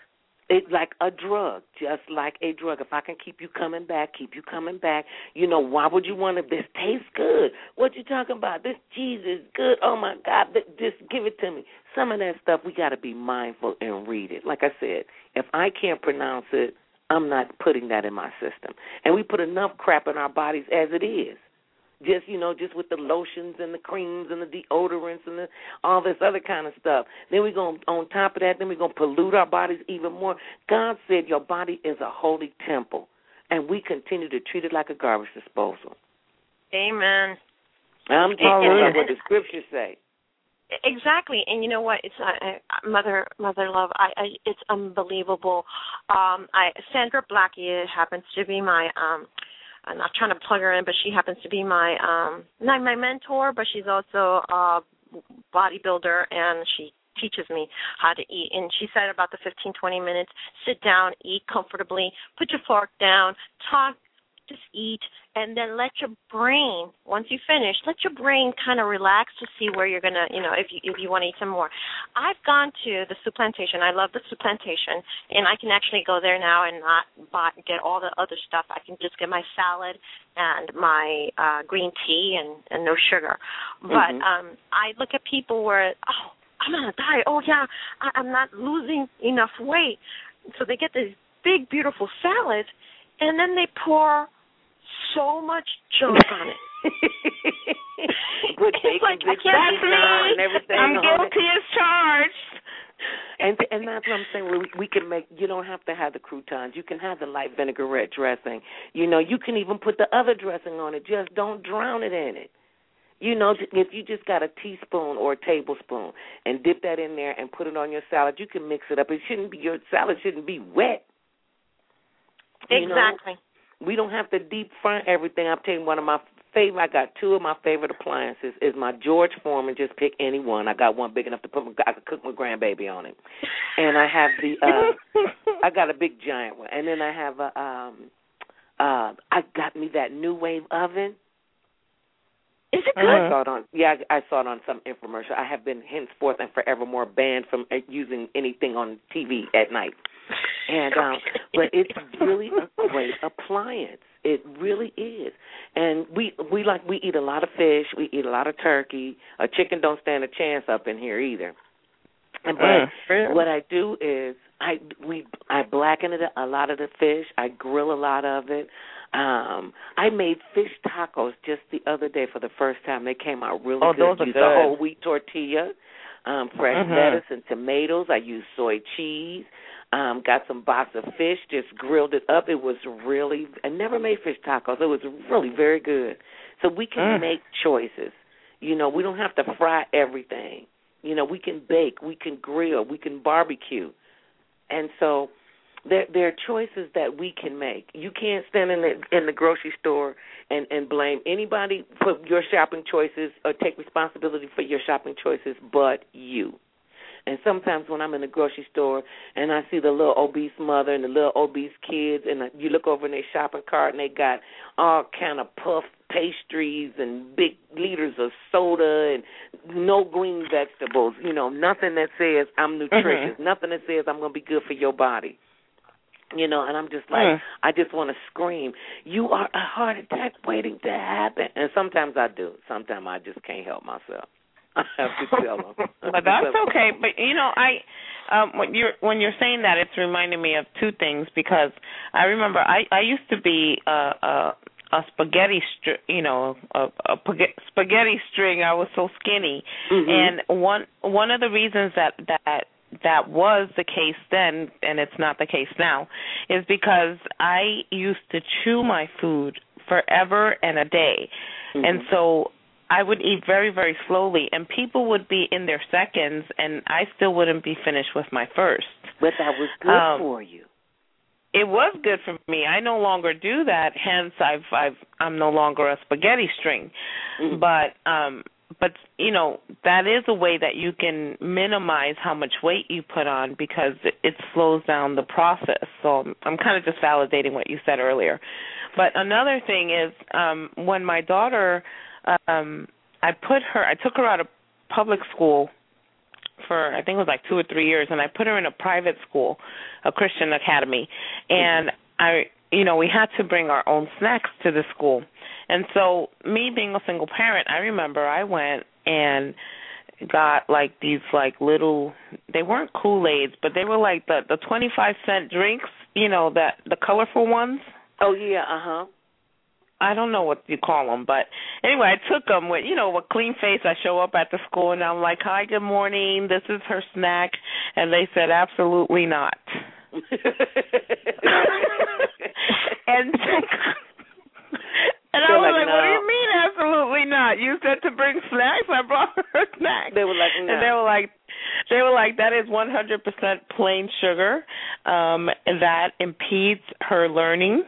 It's like a drug, just like a drug. If I can keep you coming back, you know, why would you want to? This tastes good. What you talking about? This cheese is good. Oh, my God, just give it to me. Some of that stuff, we got to be mindful and read it. Like I said, if I can't pronounce it, I'm not putting that in my system. And we put enough crap in our bodies as it is. Just, you know, just with the lotions and the creams and the deodorants and all this other kind of stuff. Then we're going to, on top of that, then we're going to pollute our bodies even more. God said your body is a holy temple, and we continue to treat it like a garbage disposal. Amen. I'm talking about what the scriptures say. Exactly, and you know what? It's Mother Love. It's unbelievable. Sandra Blackie happens to be my. I'm not trying to plug her in, but she happens to be my not my mentor, but she's also a bodybuilder, and she teaches me how to eat. And she said about the 15, 20 minutes, sit down, eat comfortably, put your fork down, talk, just eat, and then let your brain, once you finish, let your brain kind of relax to see where you're going to, you know, if you want to eat some more. I've gone to the Soup Plantation. I love the Soup Plantation, and I can actually go there now and not get all the other stuff. I can just get my salad and my green tea and no sugar. But I look at people where, I'm on a diet. Oh, yeah, I'm not losing enough weight. So they get this big, beautiful salad, and then they pour so much junk on it. Good bacon, like, big and everything. I'm guilty as charged. And that's what I'm saying. We can make. You don't have to have the croutons. You can have the light vinaigrette dressing. You know, you can even put the other dressing on it. Just don't drown it in it. You know, if you just got a teaspoon or a tablespoon and dip that in there and put it on your salad, you can mix it up. Your salad shouldn't be wet. Exactly. We don't have to deep fry everything. I'm telling you, I got two of my favorite appliances is my George Foreman. Just pick any one. I got one big enough to I could cook my grandbaby on it. And I have I got a big giant one. And then I have I got me that New Wave oven. Is it good? I saw it on some infomercial. I have been henceforth and forevermore banned from using anything on TV at night. And but it's really a great appliance. It really is. And we eat a lot of fish. We eat a lot of turkey. A chicken don't stand a chance up in here either. But what I do is I blacken it a lot of the fish. I grill a lot of it. I made fish tacos just the other day for the first time. They came out really good. Those are Use good. a whole wheat tortilla, fresh lettuce and tomatoes. I used soy cheese. Got some box of fish, just grilled it up. It was really, I never made fish tacos. It was really very good. So we can make choices. You know, we don't have to fry everything. You know, we can bake, we can grill, we can barbecue. And so there are choices that we can make. You can't stand in the grocery store and blame anybody for your shopping choices or take responsibility for your shopping choices but you. And sometimes when I'm in the grocery store and I see the little obese mother and the little obese kids, and you look over in their shopping cart and they got all kind of puff pastries and big liters of soda and no green vegetables, you know, nothing that says I'm nutritious, nothing that says I'm going to be good for your body. You know, and I'm just like, I just want to scream, you are a heart attack waiting to happen. And sometimes I do. Sometimes I just can't help myself. I have to tell them. But that's okay. But you know, when you're saying that, it's reminding me of two things, because I remember I used to be a spaghetti spaghetti string. I was so skinny, and one of the reasons that was the case then, and it's not the case now, is because I used to chew my food forever and a day, and so I would eat very, very slowly, and people would be in their seconds, and I still wouldn't be finished with my first. But that was good for you. It was good for me. I no longer do that. Hence, I'm no longer a spaghetti string. But you know, that is a way that you can minimize how much weight you put on, because it slows down the process. So I'm kind of just validating what you said earlier. But another thing is, when my daughter, I took her out of public school for, I think it was like 2 or 3 years, and I put her in a private school, a Christian academy. And we had to bring our own snacks to the school. And so me being a single parent, I remember I went and got like these like little, they weren't Kool-Aids, but they were like the 25-cent drinks, that the colorful ones. Oh, yeah, uh-huh. I don't know what you call them, but anyway, I took them with clean face. I show up at the school and I'm like, "Hi, good morning. This is her snack," and they said, "Absolutely not." and I was like, "What do you mean, absolutely not? You said to bring snacks. I brought her snacks." They were like, "No." And they were like, "That is 100% plain sugar, and that impedes her learning."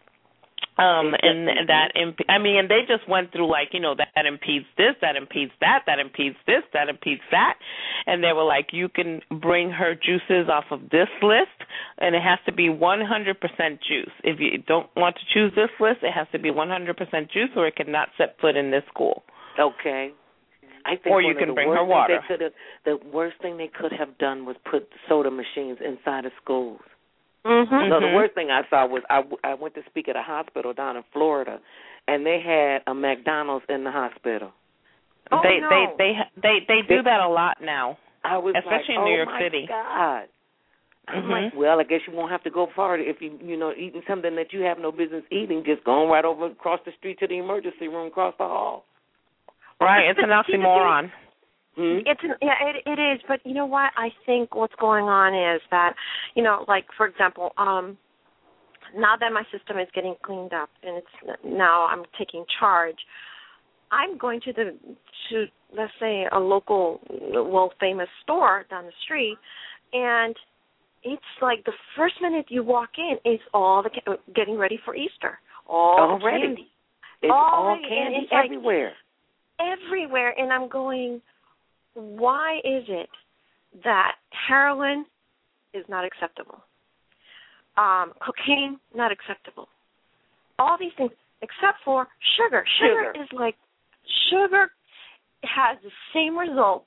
And and they just went through that impedes this, that impedes that, that impedes this, that impedes that, and they were like, you can bring her juices off of this list, and it has to be 100% juice. If you don't want to choose this list, it has to be 100% juice, or it cannot set foot in this school. Okay. I think or you can bring her water. The worst thing they could have done was put soda machines inside of schools. Mm-hmm. No, the worst thing I saw was I went to speak at a hospital down in Florida, and they had a McDonald's in the hospital. Oh, they do that a lot now. I was especially like, in New York Oh City. my God! I'm like, well, I guess you won't have to go far if you eating something that you have no business eating. Just going right over across the street to the emergency room across the hall. Right, it's an oxymoron. It is, but you know what? I think what's going on is that, like for example, now that my system is getting cleaned up and now I'm taking charge, I'm going to let's say a local, famous store down the street, and it's like the first minute you walk in, it's all the getting ready for Easter, all the candy, it's all candy everywhere, everywhere, and I'm going, why is it that heroin is not acceptable? Cocaine, not acceptable. All these things, except for sugar. Sugar is like, sugar has the same results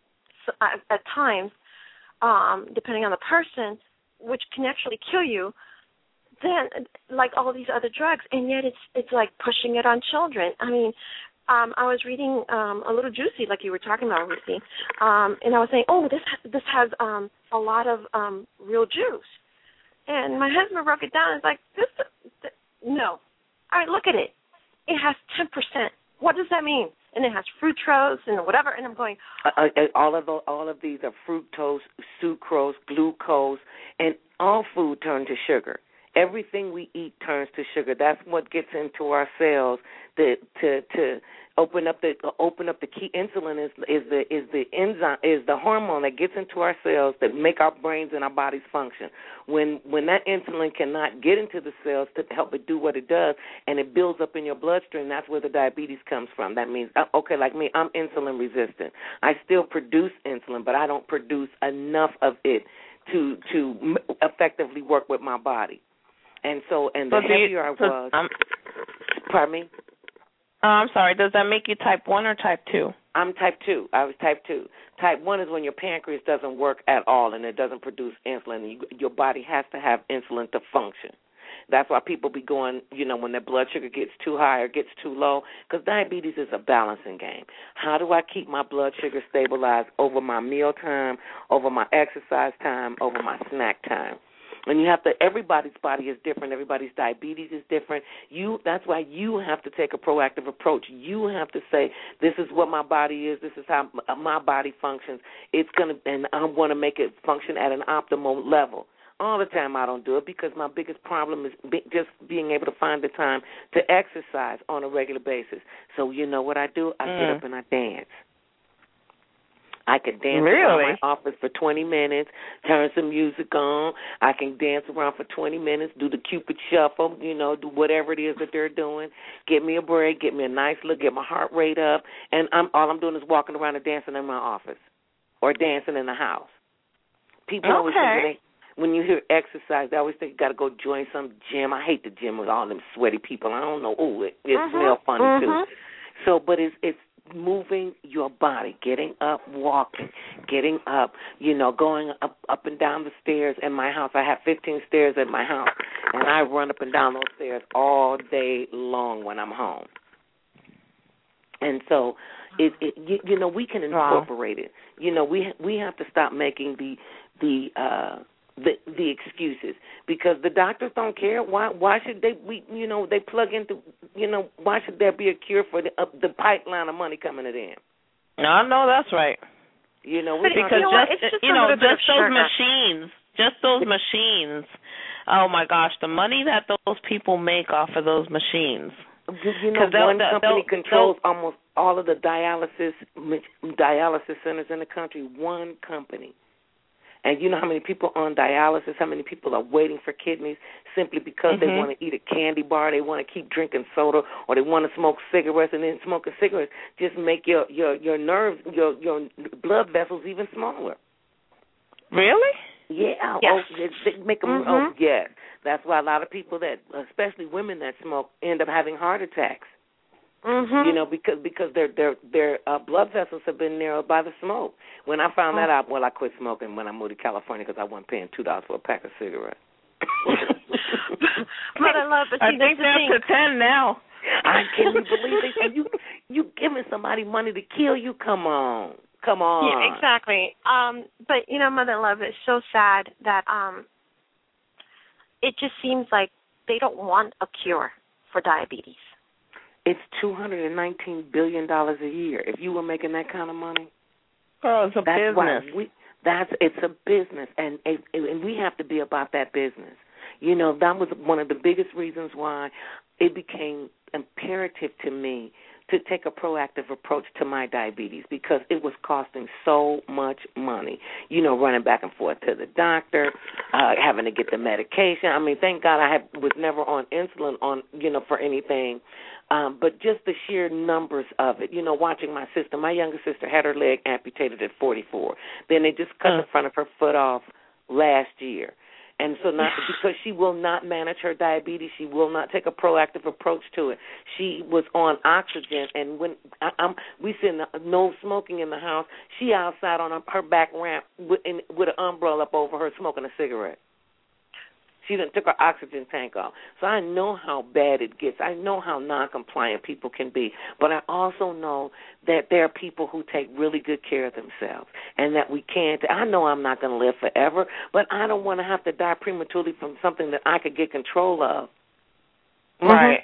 at times, depending on the person, which can actually kill you, than like all these other drugs, and yet it's like pushing it on children. I mean, I was reading a little juicy, like you were talking about, Ruthie, and I was saying, oh, this has a lot of real juice. And my husband broke it down. It's like, no. All right, look at it. It has 10%. What does that mean? And it has fructose and whatever. And I'm going, all of these are fructose, sucrose, glucose, and all food turns to sugar. Everything we eat turns to sugar. That's what gets into our cells to open up the key. Insulin is the enzyme, is the hormone that gets into our cells that make our brains and our bodies function. When that insulin cannot get into the cells to help it do what it does, and it builds up in your bloodstream, that's where the diabetes comes from. That means, okay, like me, I'm insulin resistant. I still produce insulin, but I don't produce enough of it to effectively work with my body. And the heavier I was, pardon me? I'm sorry, does that make you type 1 or type 2? I'm type 2. I was type 2. Type 1 is when your pancreas doesn't work at all and it doesn't produce insulin. Your body has to have insulin to function. That's why people be going, when their blood sugar gets too high or gets too low, because diabetes is a balancing game. How do I keep my blood sugar stabilized over my meal time, over my exercise time, over my snack time? And everybody's body is different. Everybody's diabetes is different. That's why you have to take a proactive approach. You have to say, this is what my body is. This is how my body functions. And I want to make it function at an optimal level. All the time I don't do it because my biggest problem is just being able to find the time to exercise on a regular basis. So you know what I do? I get up and I dance. I can dance around my office for 20 minutes, turn some music on. I can dance around for 20 minutes, do the Cupid shuffle, do whatever it is that they're doing. Get me a break, get me a nice look, get my heart rate up, and all I'm doing is walking around and dancing in my office or dancing in the house. People always think when you hear exercise, they always think you got to go join some gym. I hate the gym with all them sweaty people. I don't know. Oh, it smells funny too. So, but it's moving your body, getting up, walking, getting up, going up and down the stairs in my house. I have 15 stairs at my house, and I run up and down those stairs all day long when I'm home. And so, we can incorporate it. We have to stop making the excuses, because the doctors don't care. Why should they? They plug into. Why should there be a cure for the pipeline of money coming to them? No, that's right. Because just those machines. Oh my gosh, the money that those people make off of those machines. One company controls almost all of the dialysis centers in the country. One company. And you know how many people are on dialysis, how many people are waiting for kidneys simply because they want to eat a candy bar, they want to keep drinking soda, or they want to smoke cigarettes, and then smoking cigarettes just make your nerves, your blood vessels even smaller. Really? Yeah. Yes. They make them. Oh, yes. That's why a lot of people that, especially women that smoke, end up having heart attacks. Because their blood vessels have been narrowed by the smoke. When I found that out, I quit smoking when I moved to California because I wasn't paying $2 for a pack of cigarettes. But I love it. I think they're up to 10 now. I can't believe it. And you giving somebody money to kill you? Come on. Yeah, exactly. But Mother Love, it's so sad that it just seems like they don't want a cure for diabetes. It's $219 billion a year. If you were making that kind of money, girl, it's a business. It's a business, and we have to be about that business. That was one of the biggest reasons why it became imperative to me to take a proactive approach to my diabetes, because it was costing so much money. Running back and forth to the doctor, having to get the medication. I mean, thank God I was never on insulin for anything. But just the sheer numbers of it, watching my sister. My younger sister had her leg amputated at 44. Then they just cut the front of her foot off last year. And so because she will not manage her diabetes, she will not take a proactive approach to it. She was on oxygen, and when we said no smoking in the house, she outside on her back ramp with an umbrella up over her smoking a cigarette. She done took her oxygen tank off. So I know how bad it gets. I know how non-compliant people can be. But I also know that there are people who take really good care of themselves, and that we can't. I know I'm not going to live forever, but I don't want to have to die prematurely from something that I could get control of. Right.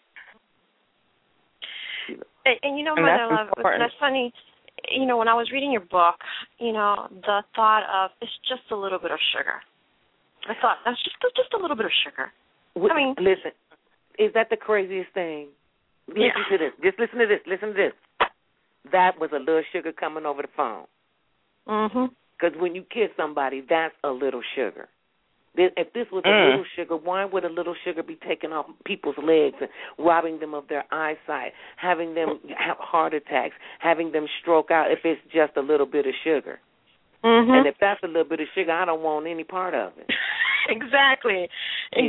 And Mother Love, that's funny. When I was reading your book, the thought of it's just a little bit of sugar. I thought that's just a little bit of sugar. Listen, is that the craziest thing? Listen to this. Just listen to this. Listen to this. That was a little sugar coming over the phone. Because when you kiss somebody, that's a little sugar. If this was a little sugar, why would a little sugar be taking off people's legs and robbing them of their eyesight, having them have heart attacks, having them stroke out if it's just a little bit of sugar? And if that's a little bit of sugar, I don't want any part of it. Exactly. Yep.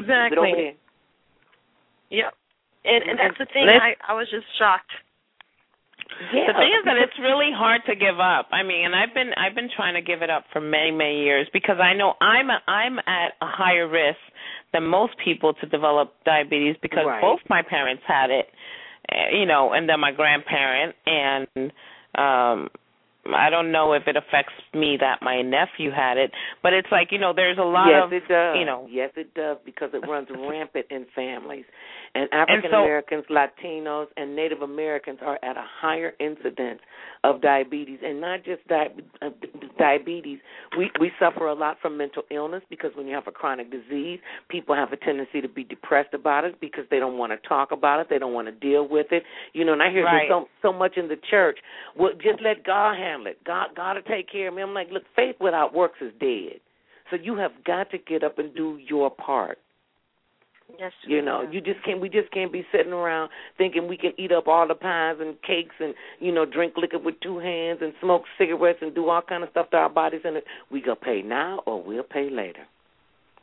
And that's the thing. I was just shocked. Yeah. The thing is that it's really hard to give up. I mean, and I've been trying to give it up for many, many years, because I know I'm at a higher risk than most people to develop diabetes, because both my parents had it, and then my grandparent, and I don't know if it affects me that my nephew had it, but it's like, there's a lot of... Yes, it does. Yes, it does, because it runs rampant in families. And African Americans, Latinos, and Native Americans are at a higher incidence of diabetes, and not just diabetes. We suffer a lot from mental illness, because when you have a chronic disease, people have a tendency to be depressed about it because they don't want to talk about it, they don't want to deal with it. And I hear this so much in the church. Well, just let God handle it. God will take care of me. I'm like, look, faith without works is dead. So you have got to get up and do your part. Yes, we just can't be sitting around thinking we can eat up all the pies and cakes and, drink liquor with two hands and smoke cigarettes and do all kind of stuff to our bodies, and we gonna pay now or we'll pay later.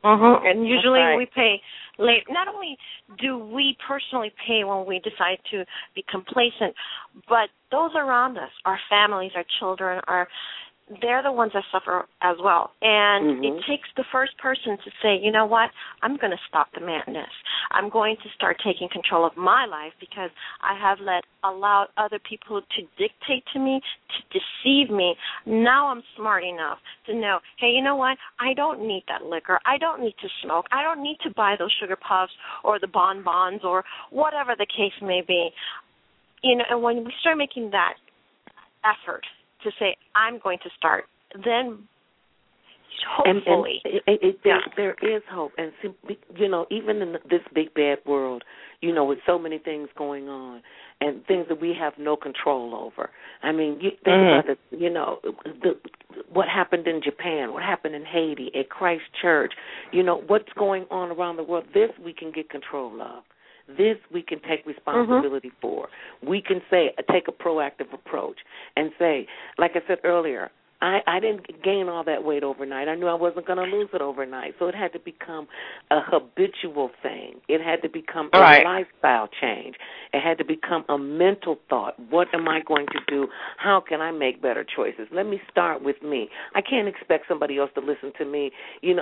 And usually we pay late. Not only do we personally pay when we decide to be complacent, but those around us, our families, our children, they're the ones that suffer as well. And it takes the first person to say, you know what, I'm going to stop the madness. I'm going to start taking control of my life because I have allowed other people to dictate to me, to deceive me. Now I'm smart enough to know, hey, you know what, I don't need that liquor. I don't need to smoke. I don't need to buy those sugar puffs or the bonbons or whatever the case may be. You know, and when we start making that effort to say, I'm going to start, then hopefully. There is hope. And, you know, even in this big, bad world, you know, with so many things going on and things that we have no control over. I mean, you think about it, you know, what happened in Japan, what happened in Haiti, at Christ Church, you know, what's going on around the world. This we can get control of. This we can take responsibility for. We can take a proactive approach and say, like I said earlier, I didn't gain all that weight overnight. I knew I wasn't going to lose it overnight. So it had to become a habitual thing. It had to become a lifestyle change. It had to become a mental thought. What am I going to do? How can I make better choices? Let me start with me. I can't expect somebody else to listen to me. You know,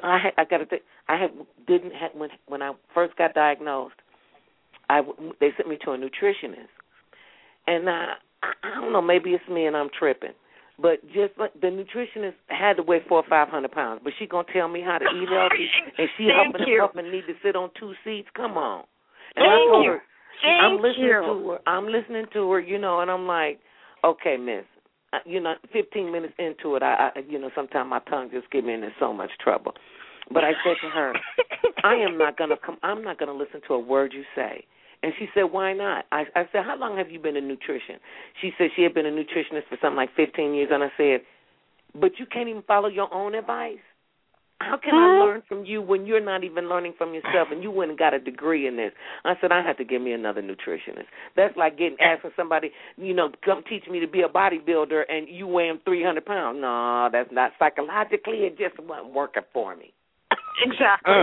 when I first got diagnosed, they sent me to a nutritionist. And I don't know, maybe it's me and I'm tripping. But just like the nutritionist had to weigh 400 or 500 pounds, but she going to tell me how to eat healthy, and she up and need to sit on 2 seats? Come on. And I told her, I'm listening to her, you know, and I'm like, okay, miss. You know, 15 minutes into it, I you know, sometimes my tongue just get me in so much trouble. But I said to her, I'm not going to listen to a word you say. And she said, why not? I said, how long have you been in nutrition? She said she had been a nutritionist for something like 15 years. And I said, but you can't even follow your own advice? How can I learn from you when you're not even learning from yourself and you went and got a degree in this? I said, I have to give me another nutritionist. That's like asking somebody, you know, come teach me to be a bodybuilder and you weighing 300 pounds. No, that's not psychologically. It just wasn't working for me. Exactly.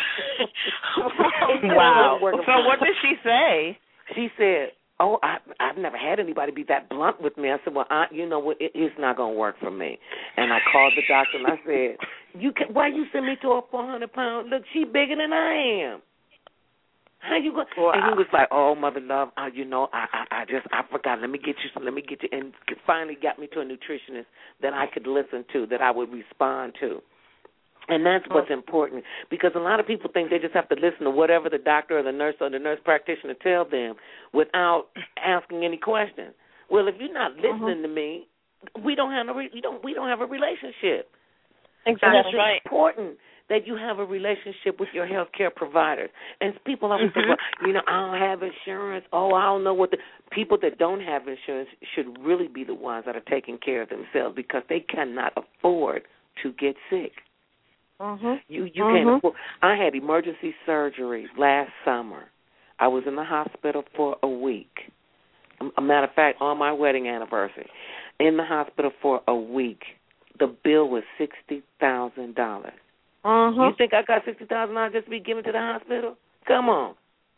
Wow. So what did she say? She said, oh, I've never had anybody be that blunt with me. I said, well, you know what, it's not going to work for me. And I called the doctor and I said, why you send me to a 400-pound? Look, she bigger than I am. How you going? Wow. And he was like, oh, Mother Love, you know, I forgot. Let me get you. And finally got me to a nutritionist that I could listen to, that I would respond to. And that's what's important, because a lot of people think they just have to listen to whatever the doctor or the nurse practitioner tell them without asking any questions. Well, if you're not listening to me, we don't have a relationship. Exactly. And it's important that you have a relationship with your health care providers. And people always say, well, you know, I don't have insurance. Oh, I don't know what people that don't have insurance should really be the ones that are taking care of themselves, because they cannot afford to get sick. You can't afford. I had emergency surgery last summer. I was in the hospital for a week. A matter of fact, on my wedding anniversary, in the hospital for a week. The bill was $60,000. You think I got $60,000 just to be given to the hospital? Come on.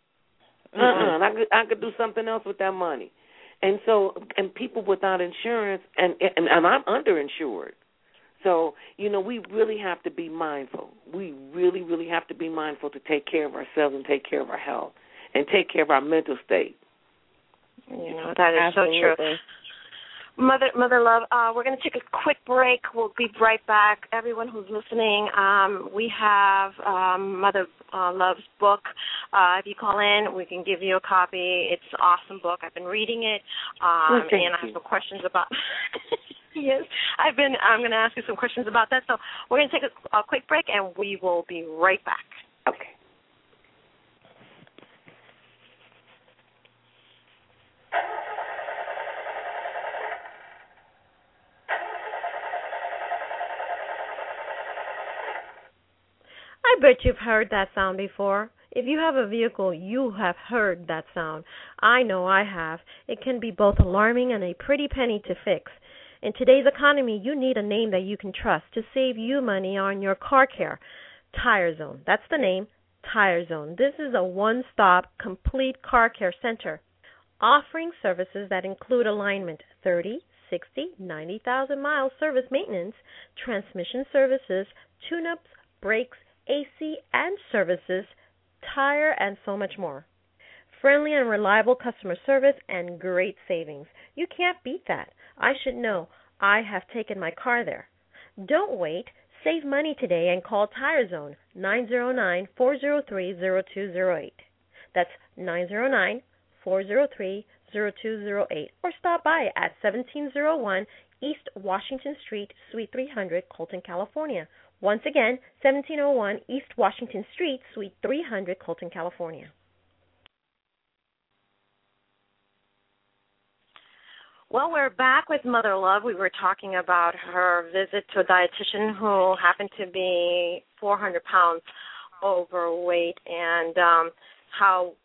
I could do something else with that money. And so, and people without insurance, and I'm underinsured. So, you know, we really have to be mindful. We really, really have to be mindful to take care of ourselves and take care of our health and take care of our mental state. You know, that is so true. Mother Love, we're going to take a quick break. We'll be right back. Everyone who's listening, we have Mother Love's book. If you call in, we can give you a copy. It's an awesome book. I've been reading it, and I have some questions about. Yes, I'm going to ask you some questions about that. So we're going to take a quick break, and we will be right back. Okay. I bet you've heard that sound before. If you have a vehicle, you have heard that sound. I know I have. It can be both alarming and a pretty penny to fix. In today's economy, you need a name that you can trust to save you money on your car care. Tire Zone. That's the name, Tire Zone. This is a one-stop, complete car care center, offering services that include alignment, 30, 60, 90,000 mile service maintenance, transmission services, tune-ups, brakes, AC and services, tire, and so much more. Friendly and reliable customer service and great savings. You can't beat that. I should know. I have taken my car there. Don't wait. Save money today and call Tire Zone 909-403-0208. That's 909-403-0208. Or stop by at 1701 East Washington Street, Suite 300, Colton, California. Once again, 1701 East Washington Street, Suite 300, Colton, California. Well, we're back with Mother Love. We were talking about her visit to a dietitian who happened to be 400 pounds overweight, and how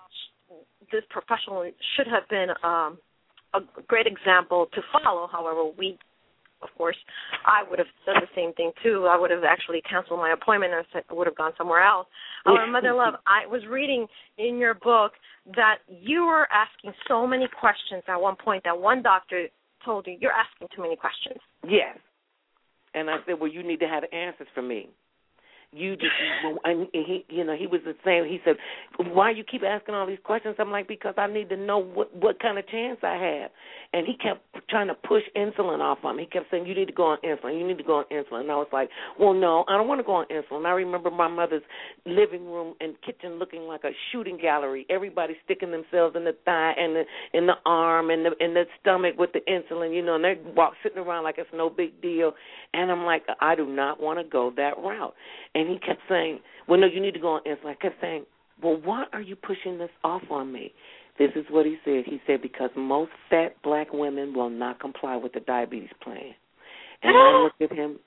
this professional should have been a great example to follow. However, of course, I would have done the same thing, too. I would have actually canceled my appointment and I would have gone somewhere else. Mother Love, I was reading in your book that you were asking so many questions at one point that one doctor told you, you're asking too many questions. Yes. And I said, well, you need to have answers for me. You just, and he was the same. He said, why you keep asking all these questions? I'm like, because I need to know what kind of chance I have. And he kept trying to push insulin off on me. He kept saying, you need to go on insulin. You need to go on insulin. And I was like, well, no, I don't want to go on insulin. I remember my mother's living room and kitchen looking like a shooting gallery. Everybody sticking themselves in the thigh and in the arm and in the stomach with the insulin, and they're sitting around like it's no big deal. And I'm like, I do not want to go that route. And he kept saying, well, no, you need to go on insulin. I kept saying, well, why are you pushing this off on me? This is what he said. He said, because most fat black women will not comply with the diabetes plan. And I looked at him.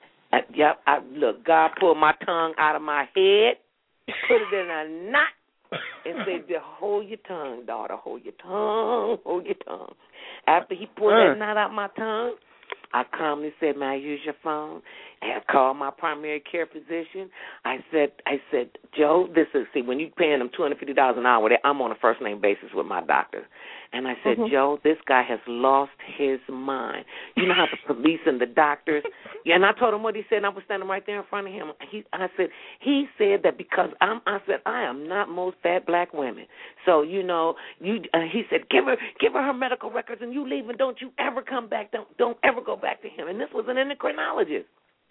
Look, God pulled my tongue out of my head, put it in a knot, and said, hold your tongue, daughter, hold your tongue, hold your tongue. After he pulled that knot out my tongue, I calmly said, may I use your phone? I called my primary care physician. I said, Joe, when you're paying them $250 an hour, I'm on a first-name basis with my doctor. And I said, Joe, this guy has lost his mind. You know how the police and the doctors, and I told him what he said, and I was standing right there in front of him. He said that because I am not most fat black women. So, he said, give her medical records and you leave and don't you ever come back. Don't ever go back to him. And this was an endocrinologist.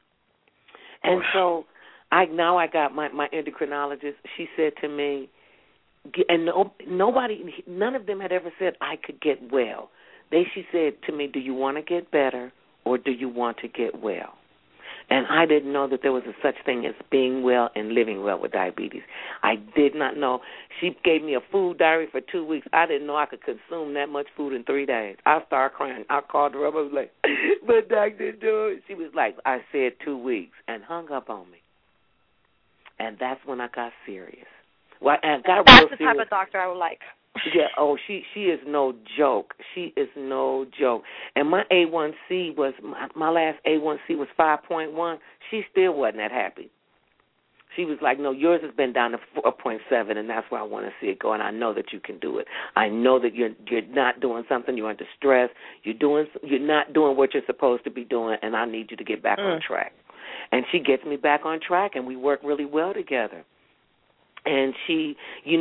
And so I got my endocrinologist. She said to me, and none of them had ever said I could get well. She said to me, do you want to get better or do you want to get well? And I didn't know that there was a such thing as being well and living well with diabetes. I did not know. She gave me a food diary for 2 weeks. I didn't know I could consume that much food in 3 days. I started crying. I called her up. I was like, but Dr. Joy. She was like, I said 2 weeks, and hung up on me. And that's when I got serious. Well, and got that's real the serious. Type of doctor I would like. Yeah, she is no joke. She is no joke. And my A1C my last A1C was 5.1. She still wasn't that happy. She was like, no, yours has been down to 4.7, and that's where I want to see it go, and I know that you can do it. I know that you're not doing something. You're under stress. You're not doing what you're supposed to be doing, and I need you to get back on track. And she gets me back on track, and we work really well together. And she,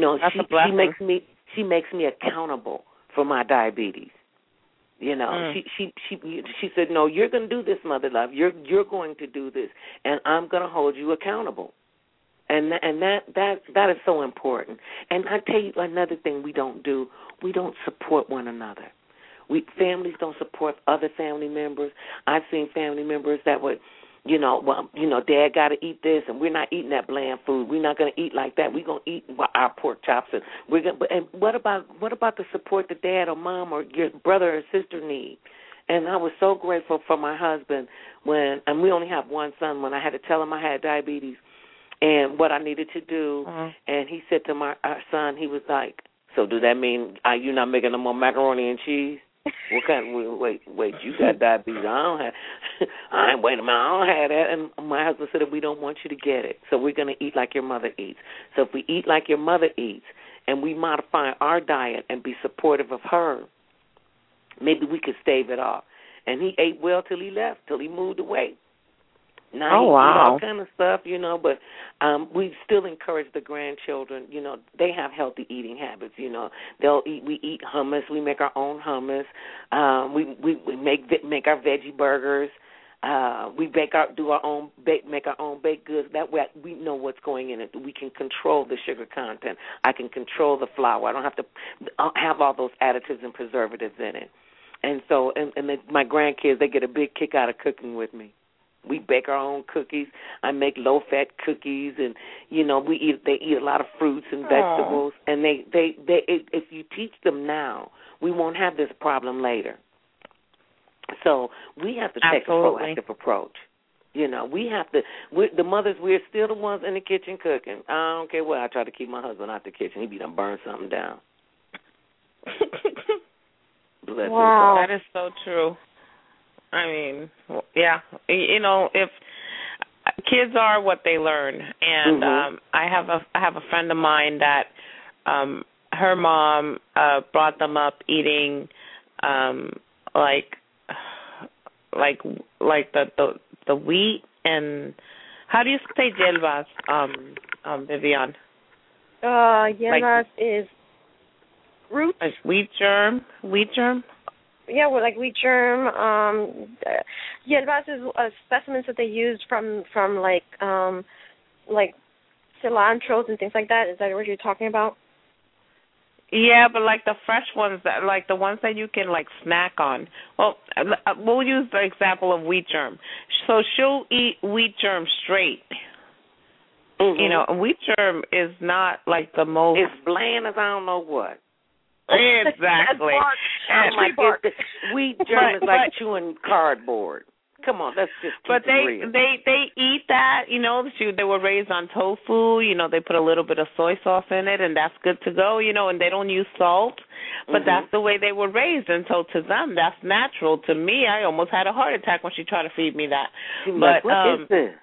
she makes me accountable for my diabetes. She said, no, you're going to do this, Mother Love. You're going to do this, and I'm going to hold you accountable. And that is so important. And I tell you another thing we don't do. We don't support one another. Families don't support other family members. I've seen family members that would, Dad got to eat this, and we're not eating that bland food. We're not going to eat like that. We're going to eat our pork chops, and And what about the support that Dad or Mom or your brother or sister need? And I was so grateful for my husband and we only have one son, when I had to tell him I had diabetes and what I needed to do. And he said to our son, he was like, so does that mean you're not making no more macaroni and cheese? What kind? Wait, you got diabetes? I don't have. I ain't. Wait a minute, I don't have that. And my husband said that we don't want you to get it, so we're going to eat like your mother eats. So if we eat like your mother eats, and we modify our diet and be supportive of her, maybe we could stave it off. And he ate well till he left, till he moved away. Now he eat all kind of stuff, but we still encourage the grandchildren. They have healthy eating habits. We eat hummus. We make our own hummus. We make our veggie burgers. We make our own baked goods. That way we know what's going in it. We can control the sugar content. I can control the flour. I don't have to have all those additives and preservatives in it. And so, my grandkids, they get a big kick out of cooking with me. We bake our own cookies. I make low-fat cookies, and they eat a lot of fruits and vegetables. And if you teach them now, we won't have this problem later. So we have to take a proactive approach. We have to. The mothers, we're still the ones in the kitchen cooking. I don't care what. I try to keep my husband out the kitchen. He be done burn something down. Wow, that is so true. I mean, yeah, if kids are what they learn, and I have a friend of mine that her mom brought them up eating like the wheat, and how do you say hierbas, Vivian? Hierbas is roots. Like wheat germ. Yeah, well, like wheat germ. Hierbas is specimens that they use from like cilantros and things like that. Is that what you're talking about? Yeah, but like the fresh ones, like the ones that you can like snack on. Well, we'll use the example of wheat germ. So she'll eat wheat germ straight. And wheat germ is not like the most. It's bland as I don't know what. Exactly. Wheat germ is like chewing cardboard. Come on, that's just real. They eat that, they were raised on tofu, they put a little bit of soy sauce in it, and that's good to go, and they don't use salt, but that's the way they were raised, and so to them, that's natural. To me, I almost had a heart attack when she tried to feed me that. But what is this?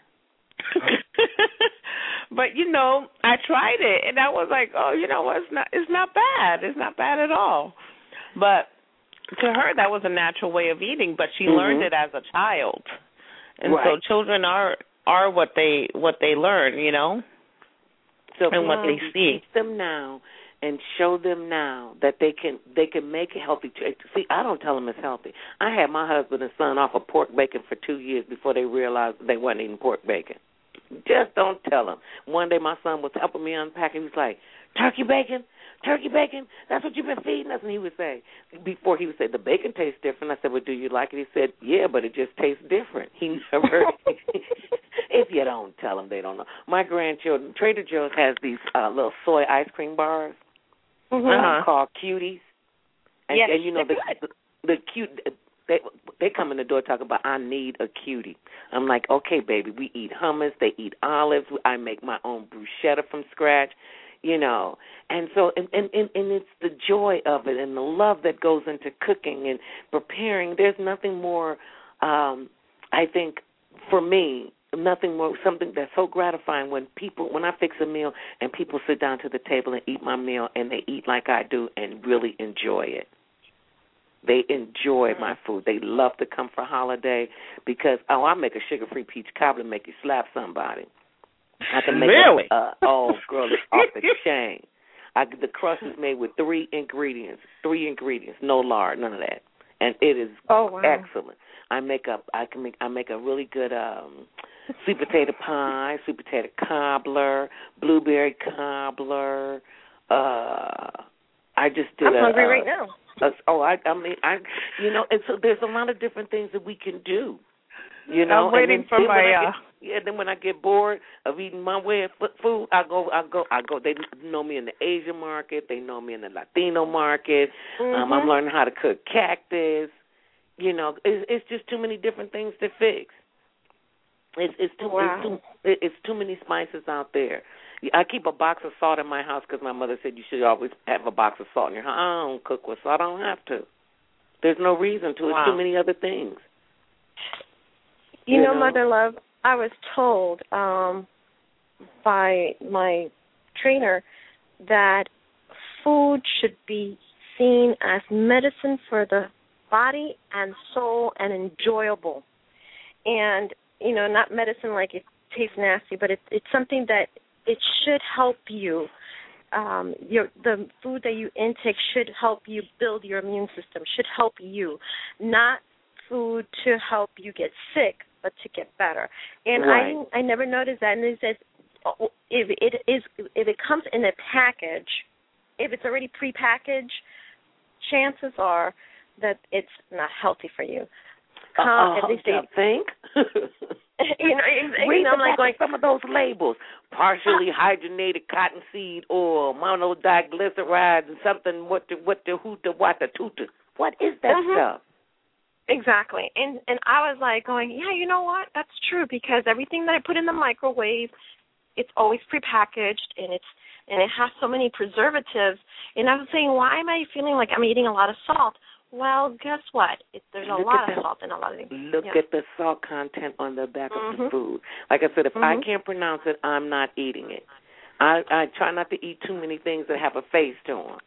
But I tried it, and I was like, oh, what? It's not bad. It's not bad at all. But to her, that was a natural way of eating, but she learned it as a child, and so children are what they learn, So and what they see. Teach them now and show them now that they can make a healthy choice. See, I don't tell them it's healthy. I had my husband and son off of pork bacon for 2 years before they realized they weren't eating pork bacon. Just don't tell them. One day my son was helping me unpack, and he was like, turkey bacon, that's what you've been feeding us. And he would say, the bacon tastes different. I said, well, do you like it? He said, yeah, but it just tastes different. He never, if you don't tell them, they don't know. My grandchildren, Trader Joe's has these little soy ice cream bars called Cuties. And, yes, and the cute, they come in the door talking about, I need a cutie. I'm like, okay, baby, we eat hummus, they eat olives. I make my own bruschetta from scratch. And so, and it's the joy of it and the love that goes into cooking and preparing. There's nothing more, I think, for me, something that's so gratifying when I fix a meal and people sit down to the table and eat my meal and they eat like I do and really enjoy it. They enjoy my food. They love to come for holiday because, I make a sugar-free peach cobbler and make you slap somebody. I can make really? Girl, it's off the chain. The crust is made with three ingredients, no lard, none of that, and it is excellent. I make a really good sweet potato pie, sweet potato cobbler, blueberry cobbler. I just did. I'm hungry right now. And so there's a lot of different things that we can do. I'm waiting for my. Then when I get bored of eating my way of food, I go. They know me in the Asian market. They know me in the Latino market. I'm learning how to cook cactus. It's just too many different things to fix. It's too many spices out there. I keep a box of salt in my house because my mother said you should always have a box of salt in your house. I don't cook with salt. I don't have to. There's no reason to. Wow. It's too many other things. You know, Mother Love, I was told by my trainer that food should be seen as medicine for the body and soul and enjoyable. And, you know, not medicine like it tastes nasty, but it's something that it should help you. The food that you intake should help you build your immune system, should help you, not food to help you get sick, but to get better. And right. I never noticed that. And it says if it comes in a package, if it's already prepackaged, chances are that it's not healthy for you. At least I think. Read I'm like going some of those labels: partially hydrogenated cottonseed oil, monodiglycerides, and something. What is that stuff? Exactly. And I was like going, yeah, you know what? That's true, because everything that I put in the microwave, it's always prepackaged, and it has so many preservatives. And I was saying, why am I feeling like I'm eating a lot of salt? Well, guess what? There's a lot of salt in a lot of things. Look at the salt content on the back of the food. Like I said, if I can't pronounce it, I'm not eating it. I try not to eat too many things that have a face to them.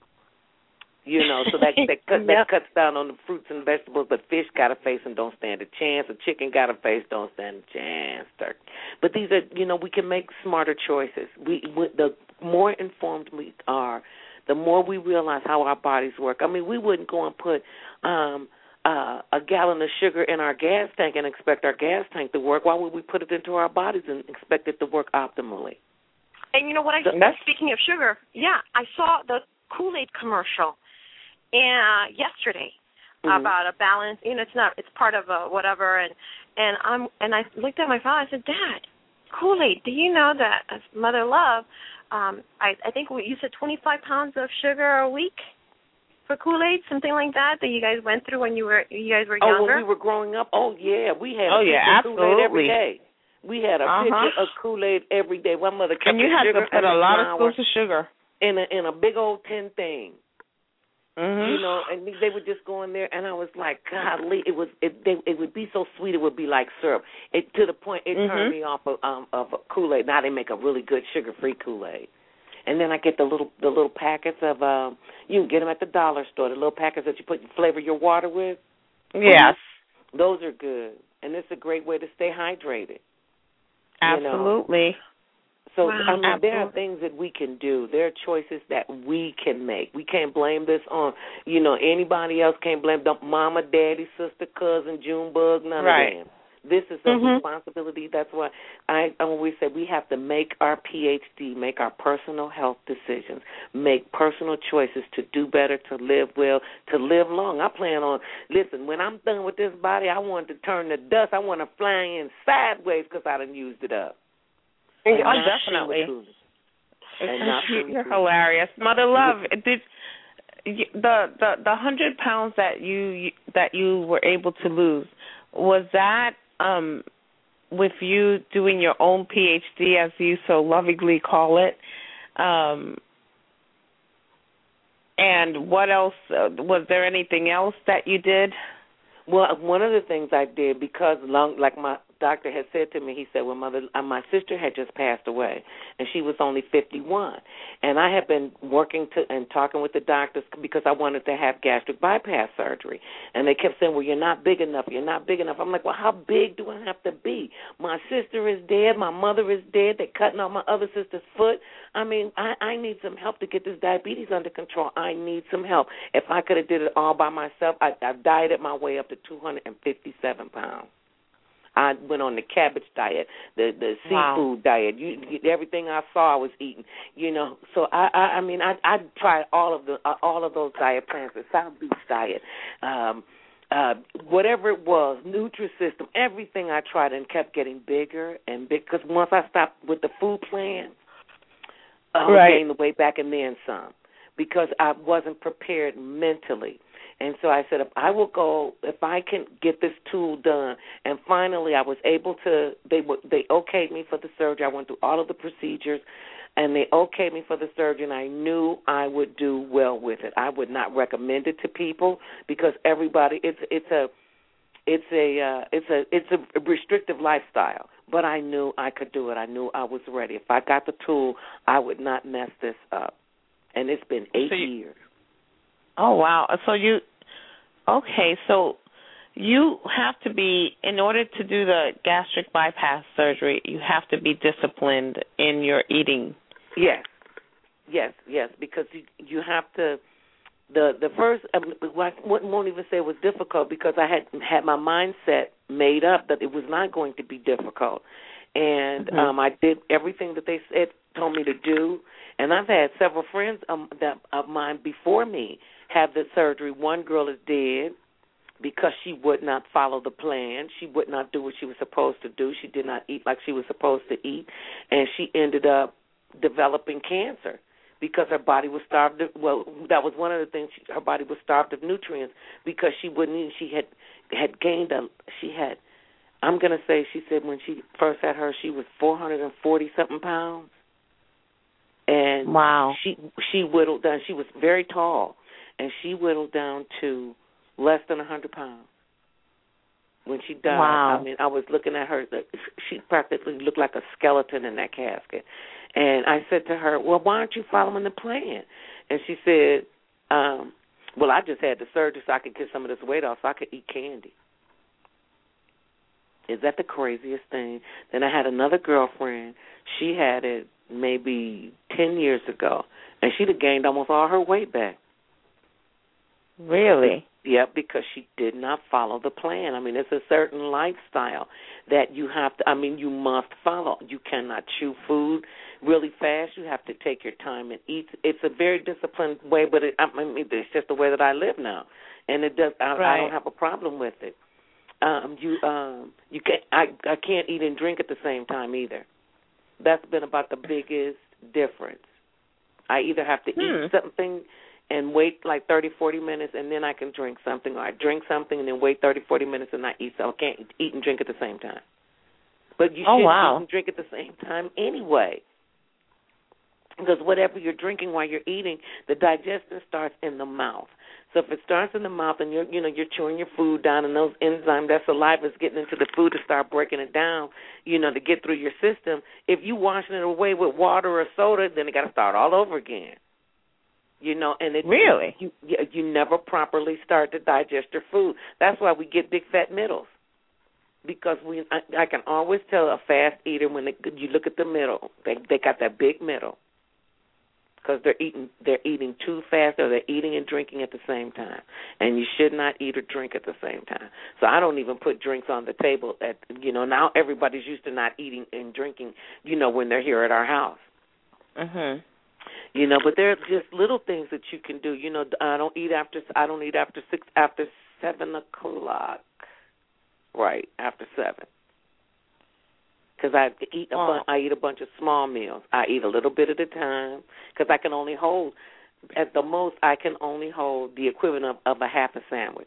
You know, so that cuts down on the fruits and vegetables. But fish got a face and don't stand a chance. A chicken got a face, don't stand a chance. But these are, we can make smarter choices. The more informed we are, the more we realize how our bodies work. I mean, we wouldn't go and put a gallon of sugar in our gas tank and expect our gas tank to work. Why would we put it into our bodies and expect it to work optimally? And you know what? Speaking of sugar, I saw the Kool-Aid commercial yesterday about a balance. It's part of a whatever. And I looked at my father. I said, Dad, Kool-Aid. Do you know that as Mother Love? I think you said 25 pounds of sugar a week for Kool-Aid, something like that you guys went through when you guys were younger. Oh, when we were growing up. Oh yeah, we had a absolutely. Kool-Aid every day. We had a pitcher of Kool-Aid every day. My mother kept and you had to put a lot of scoops of sugar in a big old tin thing. And they would just go in there, and I was like, golly, it would be so sweet, it would be like syrup. To the point it turned me off of Kool-Aid. Now they make a really good sugar-free Kool-Aid, and then I get the little packets of you can get them at the dollar store. The little packets that you flavor your water with. Yes, those are good, and it's a great way to stay hydrated. Absolutely. So, there are things that we can do. There are choices that we can make. We can't blame this on, anybody else. Can't blame mama, daddy, sister, cousin, Junebug, none of them. This is a responsibility. That's why I always say we have to make our PhD, make our personal health decisions, make personal choices to do better, to live well, to live long. I plan on, when I'm done with this body, I want to turn to dust. I want to fly in sideways because I done used it up. Definitely. You're hilarious, Mother Love. Did the 100 pounds that you were able to lose, was that with you doing your own PhD, as you so lovingly call it? And what else? Was there anything else that you did? Well, one of the things I did, because like my doctor had said to me, he said, well, Mother, my sister had just passed away, and she was only 51. And I had been working and talking with the doctors because I wanted to have gastric bypass surgery. And they kept saying, well, you're not big enough, you're not big enough. I'm like, well, how big do I have to be? My sister is dead, my mother is dead, they're cutting off my other sister's foot. I mean, I need some help to get this diabetes under control. I need some help. If I could have did it all by myself, I've dieted my way up to 257 pounds. I went on the cabbage diet, the seafood diet. Everything I saw I was eating, So I tried all of those diet plans, the South Beach diet, whatever it was, Nutrisystem, everything I tried, and kept getting bigger and bigger. Because once I stopped with the food plan, I gained the weight back and then some, because I wasn't prepared mentally. And so I said, I will go if I can get this tool done. And finally, I was able to. They okayed me for the surgery. I went through all of the procedures, and they okayed me for the surgery. And I knew I would do well with it. I would not recommend it to people because everybody. It's a restrictive lifestyle. But I knew I could do it. I knew I was ready. If I got the tool, I would not mess this up. And it's been 8 years. Oh, wow. So you have to be, in order to do the gastric bypass surgery, you have to be disciplined in your eating. Yes, because you have to, the first, I won't even say it was difficult because I had my mindset made up that it was not going to be difficult. And I did everything that they told me to do. And I've had several friends of mine before me have the surgery. One girl is dead because she would not follow the plan. She would not do what she was supposed to do. She did not eat like she was supposed to eat, and she ended up developing cancer because her body was starved of, well, that was one of the things. Her body was starved of nutrients because she wouldn't eat. She had gained I'm going to say, she said when she first had her, she was 440-something pounds. And wow. She whittled down. She was very tall, and she whittled down to less than 100 pounds when she died. Wow. I mean, I was looking at her. She practically looked like a skeleton in that casket. And I said to her, well, why aren't you following the plan? And she said, well, I just had the surgery so I could get some of this weight off so I could eat candy. Is that the craziest thing? Then I had another girlfriend. She had it maybe 10 years ago, and she'd have gained almost all her weight back. Really? Yeah, because she did not follow the plan. I mean, it's a certain lifestyle that you have to, you must follow. You cannot chew food really fast. You have to take your time and eat. It's a very disciplined way, but it's just the way that I live now, and it does. I don't have a problem with it. You can't. I can't eat and drink at the same time either. That's been about the biggest difference. I either have to eat something and wait like 30, 40 minutes, and then I can drink something, or I drink something and then wait 30, 40 minutes and not eat. So I can't eat and drink at the same time. But you should eat and drink at the same time anyway. Because whatever you're drinking while you're eating, the digestion starts in the mouth. So if it starts in the mouth and you're chewing your food down, and those enzymes, that saliva is getting into the food to start breaking it down, to get through your system. If you washing it away with water or soda, then it got to start all over again. And it really you never properly start to digest your food. That's why we get big fat middles. Because I can always tell a fast eater when you look at the middle, they got that big middle. Because they're eating too fast, or they're eating and drinking at the same time. And you should not eat or drink at the same time. So I don't even put drinks on the table now everybody's used to not eating and drinking, when they're here at our house. Mhm. But there are just little things that you can do. I don't eat after 7 o'clock. Right, after 7. Because I eat a bunch of small meals. I eat a little bit at a time because I can only hold, at the most, the equivalent of a half a sandwich.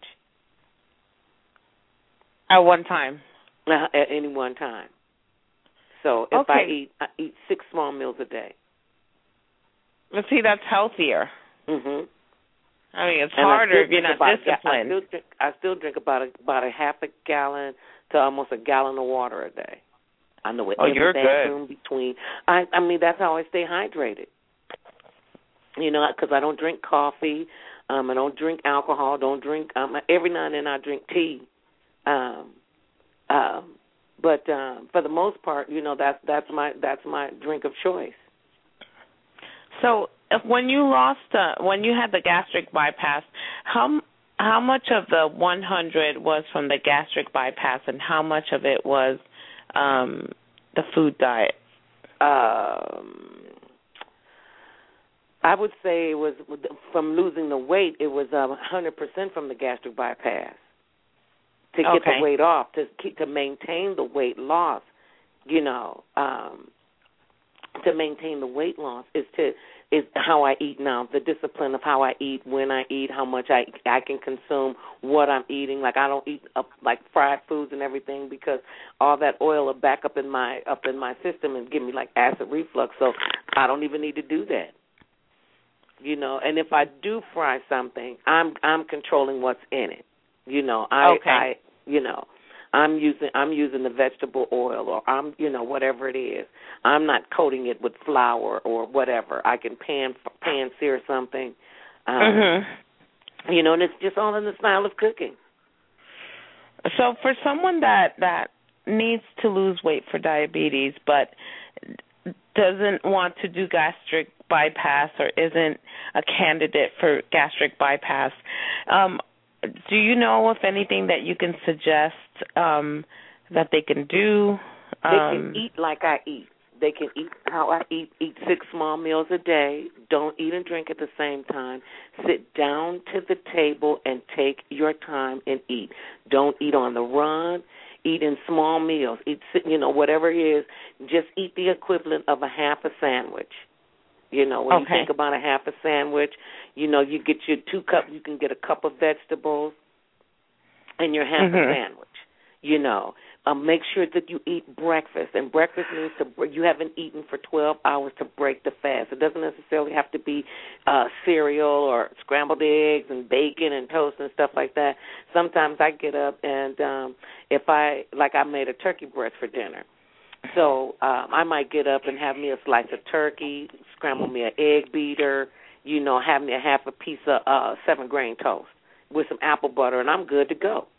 At one time? At any one time. So if I eat 6 small meals a day. Let's see, that's healthier. Mhm. It's harder if you're not disciplined. I still drink about a half a gallon to almost a gallon of water a day. I know it. You're good. Between. That's how I stay hydrated. Because I don't drink coffee. I don't drink alcohol. Don't drink. Every now and then I drink tea. But for the most part, that's my drink of choice. So, when you had the gastric bypass, how much of the 100 was from the gastric bypass, and how much of it was the food diet? I would say it was from losing the weight. It was 100% from the gastric bypass to get the weight off, to maintain the weight loss. To to maintain the weight loss is how I eat now, the discipline of how I eat, when I eat, how much I can consume, what I'm eating. Like I don't eat like fried foods and everything because all that oil will back up in my system and give me like acid reflux. So I don't even need to do that. You know, and if I do fry something, I'm controlling what's in it. You know, I'm using the vegetable oil, or whatever it is. I'm not coating it with flour or whatever. I can pan sear something. You know, and it's just all in the style of cooking. So for someone that needs to lose weight for diabetes but doesn't want to do gastric bypass or isn't a candidate for gastric bypass, do you know of anything that you can suggest that they can do? They can eat like I eat. They can eat how I eat. Eat 6 small meals a day. Don't eat and drink at the same time. Sit down to the table and take your time and eat. Don't eat on the run. Eat in small meals. Eat, whatever it is. Just eat the equivalent of a half a sandwich. You know, when you think about a half a sandwich, you get your 2 cups, you can get a cup of vegetables and your half a sandwich. You know, make sure that you eat breakfast, and breakfast means you haven't eaten for 12 hours to break the fast. It doesn't necessarily have to be cereal or scrambled eggs and bacon and toast and stuff like that. Sometimes I get up and I made a turkey breast for dinner. So I might get up and have me a slice of turkey, scramble me an egg beater, have me a half a piece of 7-grain toast with some apple butter, and I'm good to go.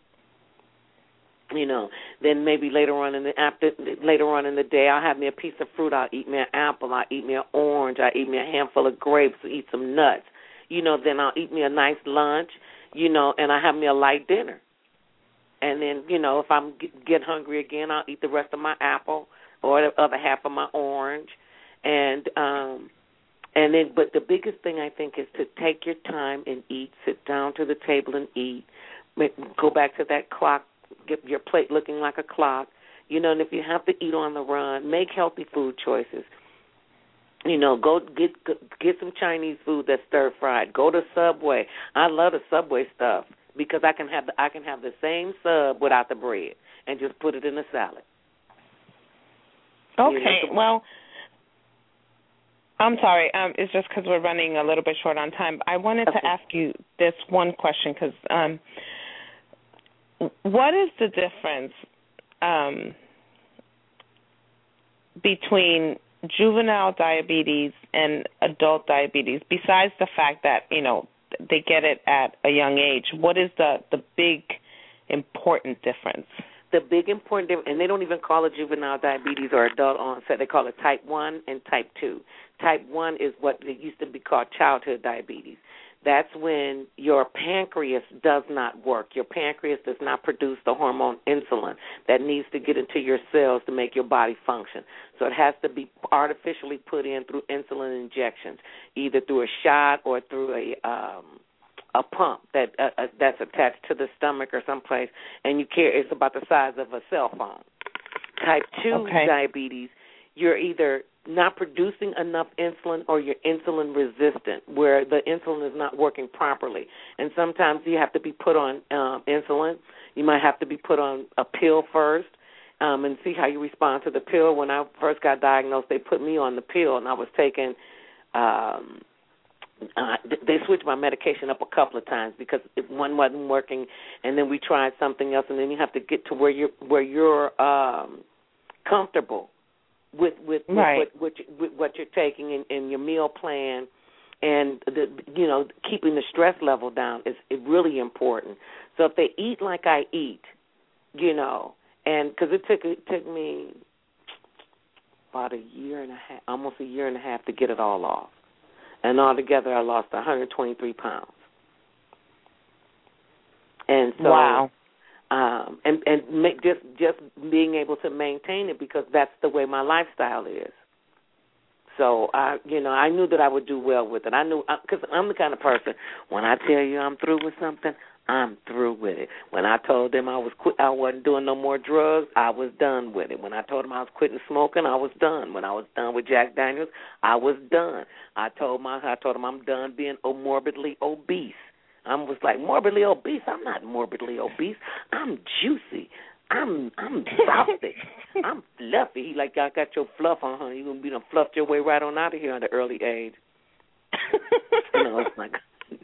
Then maybe later on in the day, I'll have me a piece of fruit. I'll eat me an apple. I'll eat me an orange. I'll eat me a handful of grapes. I'll eat some nuts. Then I'll eat me a nice lunch. And I have me a light dinner. And then, if I'm get hungry again, I'll eat the rest of my apple or the other half of my orange. But the biggest thing I think is to take your time and eat. Sit down to the table and eat. Go back to that clock. Get your plate looking like a clock. And if you have to eat on the run, make healthy food choices. Go get some Chinese food that's stir fried. Go to Subway. I love the Subway stuff because I can have the same sub without the bread and just put it in a salad. Okay. Well, I'm sorry. It's just because we're running a little bit short on time. I wanted to ask you this one question because what is the difference between juvenile diabetes and adult diabetes, besides the fact that, they get it at a young age? What is the big important difference? The big important difference, and they don't even call it juvenile diabetes or adult onset. They call it type 1 and type 2. Type 1 is what it used to be called childhood diabetes. That's when your pancreas does not work. Your pancreas does not produce the hormone insulin that needs to get into your cells to make your body function. So it has to be artificially put in through insulin injections, either through a shot or through a pump that's attached to the stomach or someplace, and it's about the size of a cell phone. Type 2 diabetes, you're either not producing enough insulin or you're insulin resistant, where the insulin is not working properly. And sometimes you have to be put on insulin. You might have to be put on a pill first and see how you respond to the pill. When I first got diagnosed, they put me on the pill, and I was taking they switched my medication up a couple of times because one wasn't working, and then we tried something else, and then you have to get to where you're comfortable with what you're taking in your meal plan, and keeping the stress level down is really important. So if they eat like I eat, and because it took me about almost a year and a half to get it all off, and altogether I lost 123 pounds. And so, wow. Just being able to maintain it because that's the way my lifestyle is. So I knew that I would do well with it. I knew because I'm the kind of person when I tell you I'm through with something, I'm through with it. When I told them I wasn't doing no more drugs, I was done with it. When I told them I was quitting smoking, I was done. When I was done with Jack Daniels, I was done. I told them I'm done being morbidly obese. I was like, morbidly obese? I'm not morbidly obese. I'm juicy. I'm southy. I'm fluffy. He like, I got your fluff on, honey. You're going to be done fluffed your way right on out of here at an early age. It's like...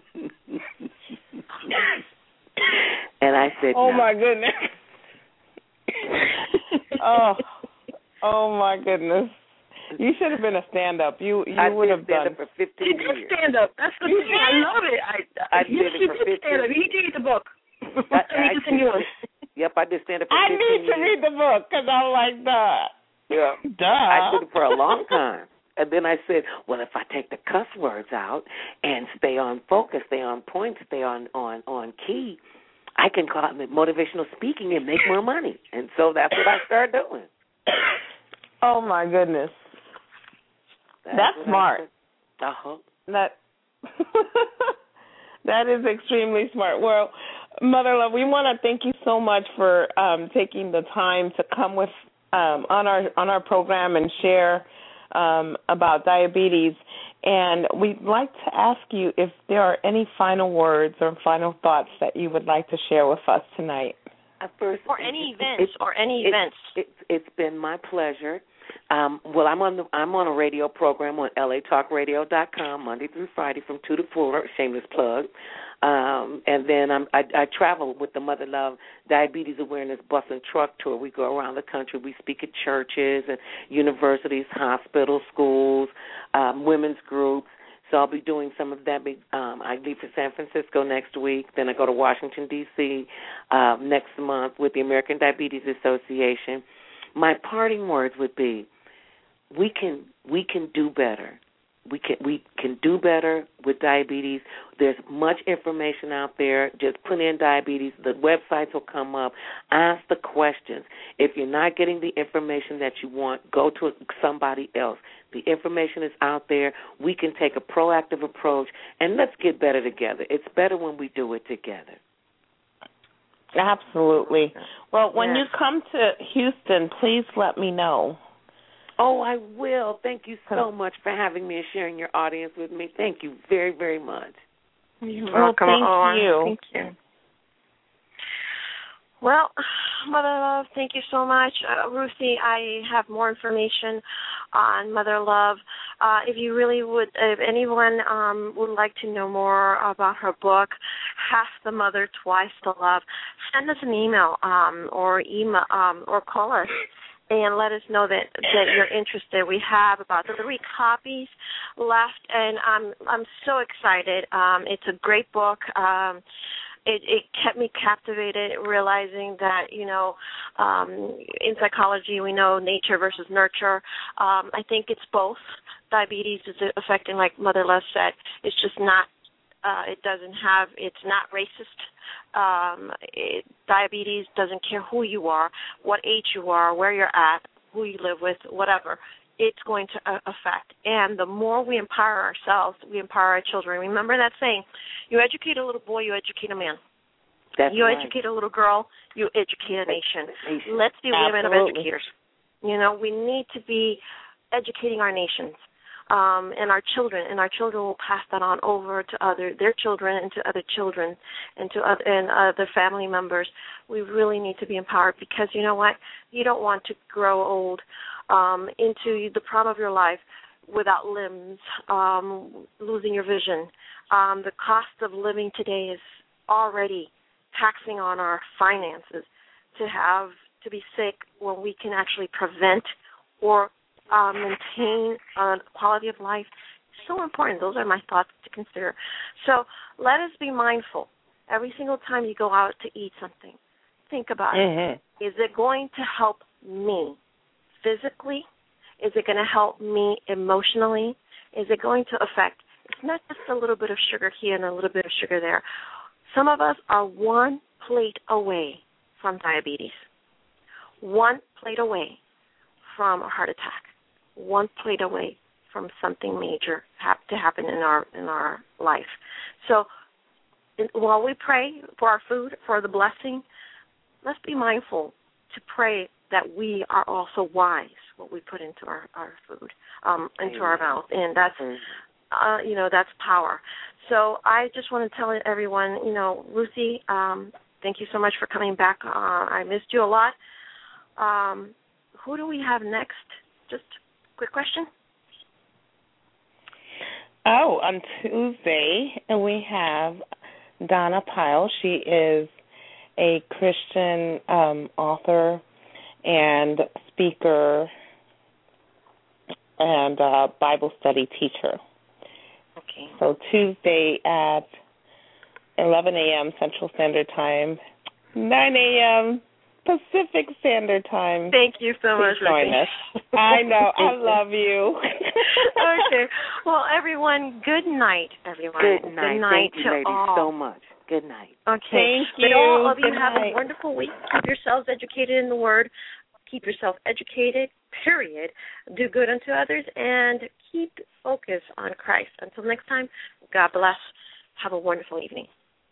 And I said, "Oh no. My goodness! oh my goodness! You should have been a stand-up. You would have done stand up for 15 years. He did stand up. That's the thing. I love it. I did it for 15 stand up. He did read the book. Yep, I did stand up for 15 I years. need to read the book because I'm like, duh. Yeah. Duh. I did it for a long time. And then I said, well, if I take the cuss words out and stay on focus, stay on point, stay on key, I can call it motivational speaking and make more money. And so that's what I started doing. Oh, my goodness. That's smart. Uh-huh. That is extremely smart. Well, Mother Love, we want to thank you so much for taking the time to come with on our program and share about diabetes. And we'd like to ask you if there are any final words or final thoughts that you would like to share with us tonight. Or any events. It's been my pleasure. Well, I'm on a radio program on LATalkRadio.com Monday through Friday from 2 to 4. Shameless plug. And then I travel with the Mother Love Diabetes Awareness Bus and Truck Tour. We go around the country. We speak at churches and universities, hospitals, schools, women's groups. So I'll be doing some of that. I leave for San Francisco next week. Then I go to Washington, D.C. Next month with the American Diabetes Association. My parting words would be, we can do better. We can do better with diabetes. There's much information out there. Just put in diabetes. The websites will come up. Ask the questions. If you're not getting the information that you want, go to somebody else. The information is out there. We can take a proactive approach, and let's get better together. It's better when we do it together. Absolutely. Well, when you come to Houston, please let me know. Oh, I will. Thank you so much for having me and sharing your audience with me. Thank you very, very much. You're welcome. Thank you. Thank you. Well, Mother Love, thank you so much. Ruthie, I have more information on Mother Love. If anyone would like to know more about her book, Half the Mother, Twice the Love, send us an email or call us and let us know that you're interested. We have about 3 copies left, and I'm so excited. It's a great book. It kept me captivated, realizing that, in psychology we know nature versus nurture. I think it's both. Diabetes is affecting, like Mother Love said, it's just not, it's not racist. Diabetes doesn't care who you are, what age you are, where you're at, who you live with, whatever. It's going to affect. And the more we empower ourselves, we empower our children. Remember that saying, you educate a little boy, you educate a man. That's you right. educate a little girl, you educate a nation. Let's be women of educators. We need to be educating our nations and our children will pass that on over to their children and to other children and to other family members. We really need to be empowered because you know what? You don't want to grow old into the prime of your life without limbs, losing your vision. The cost of living today is already taxing on our finances. To be sick when we can actually prevent or maintain a quality of life is so important. Those are my thoughts to consider. So let us be mindful. Every single time you go out to eat something, think about it. Is it going to help me physically? Is it going to help me emotionally? Is it going to affect? It's not just a little bit of sugar here and a little bit of sugar there. Some of us are one plate away from diabetes, one plate away from a heart attack, one plate away from something major to happen in our life. So while we pray for our food, for the blessing, let's be mindful to pray that we are also wise what we put into our food, into our mouth, and that's that's power. So I just want to tell everyone, Lucy, thank you so much for coming back. I missed you a lot. Who do we have next? Just a quick question. Oh, on Tuesday we have Donna Pyle. She is a Christian author and speaker and Bible study teacher. Okay. So Tuesday at 11 a.m. Central Standard Time, 9 a.m. Pacific Standard Time. Thank you so much. Join us. I know. I love you. Okay. Well, everyone, good night, everyone. Good night. Good night. Thank you, ladies, all. so much. Good night. Okay. Thank you. May all of you Good have night. a wonderful week. Keep yourselves educated in the Word. Keep yourself educated, period. Do good unto others, and keep focus on Christ. Until next time, God bless. Have a wonderful evening.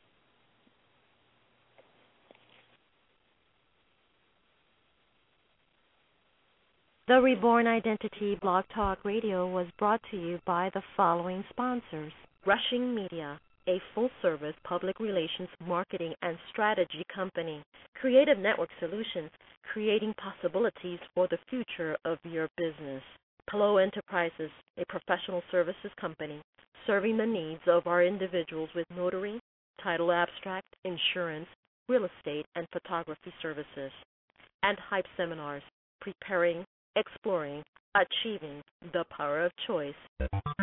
The Reborn Identity Blog Talk Radio was brought to you by the following sponsors. Rushing Media, a full-service public relations, marketing, and strategy company. Creative Network Solutions, creating possibilities for the future of your business. Palo Enterprises, a professional services company, serving the needs of our individuals with notary, title abstract, insurance, real estate, and photography services. And Hype Seminars, preparing, exploring, achieving the power of choice.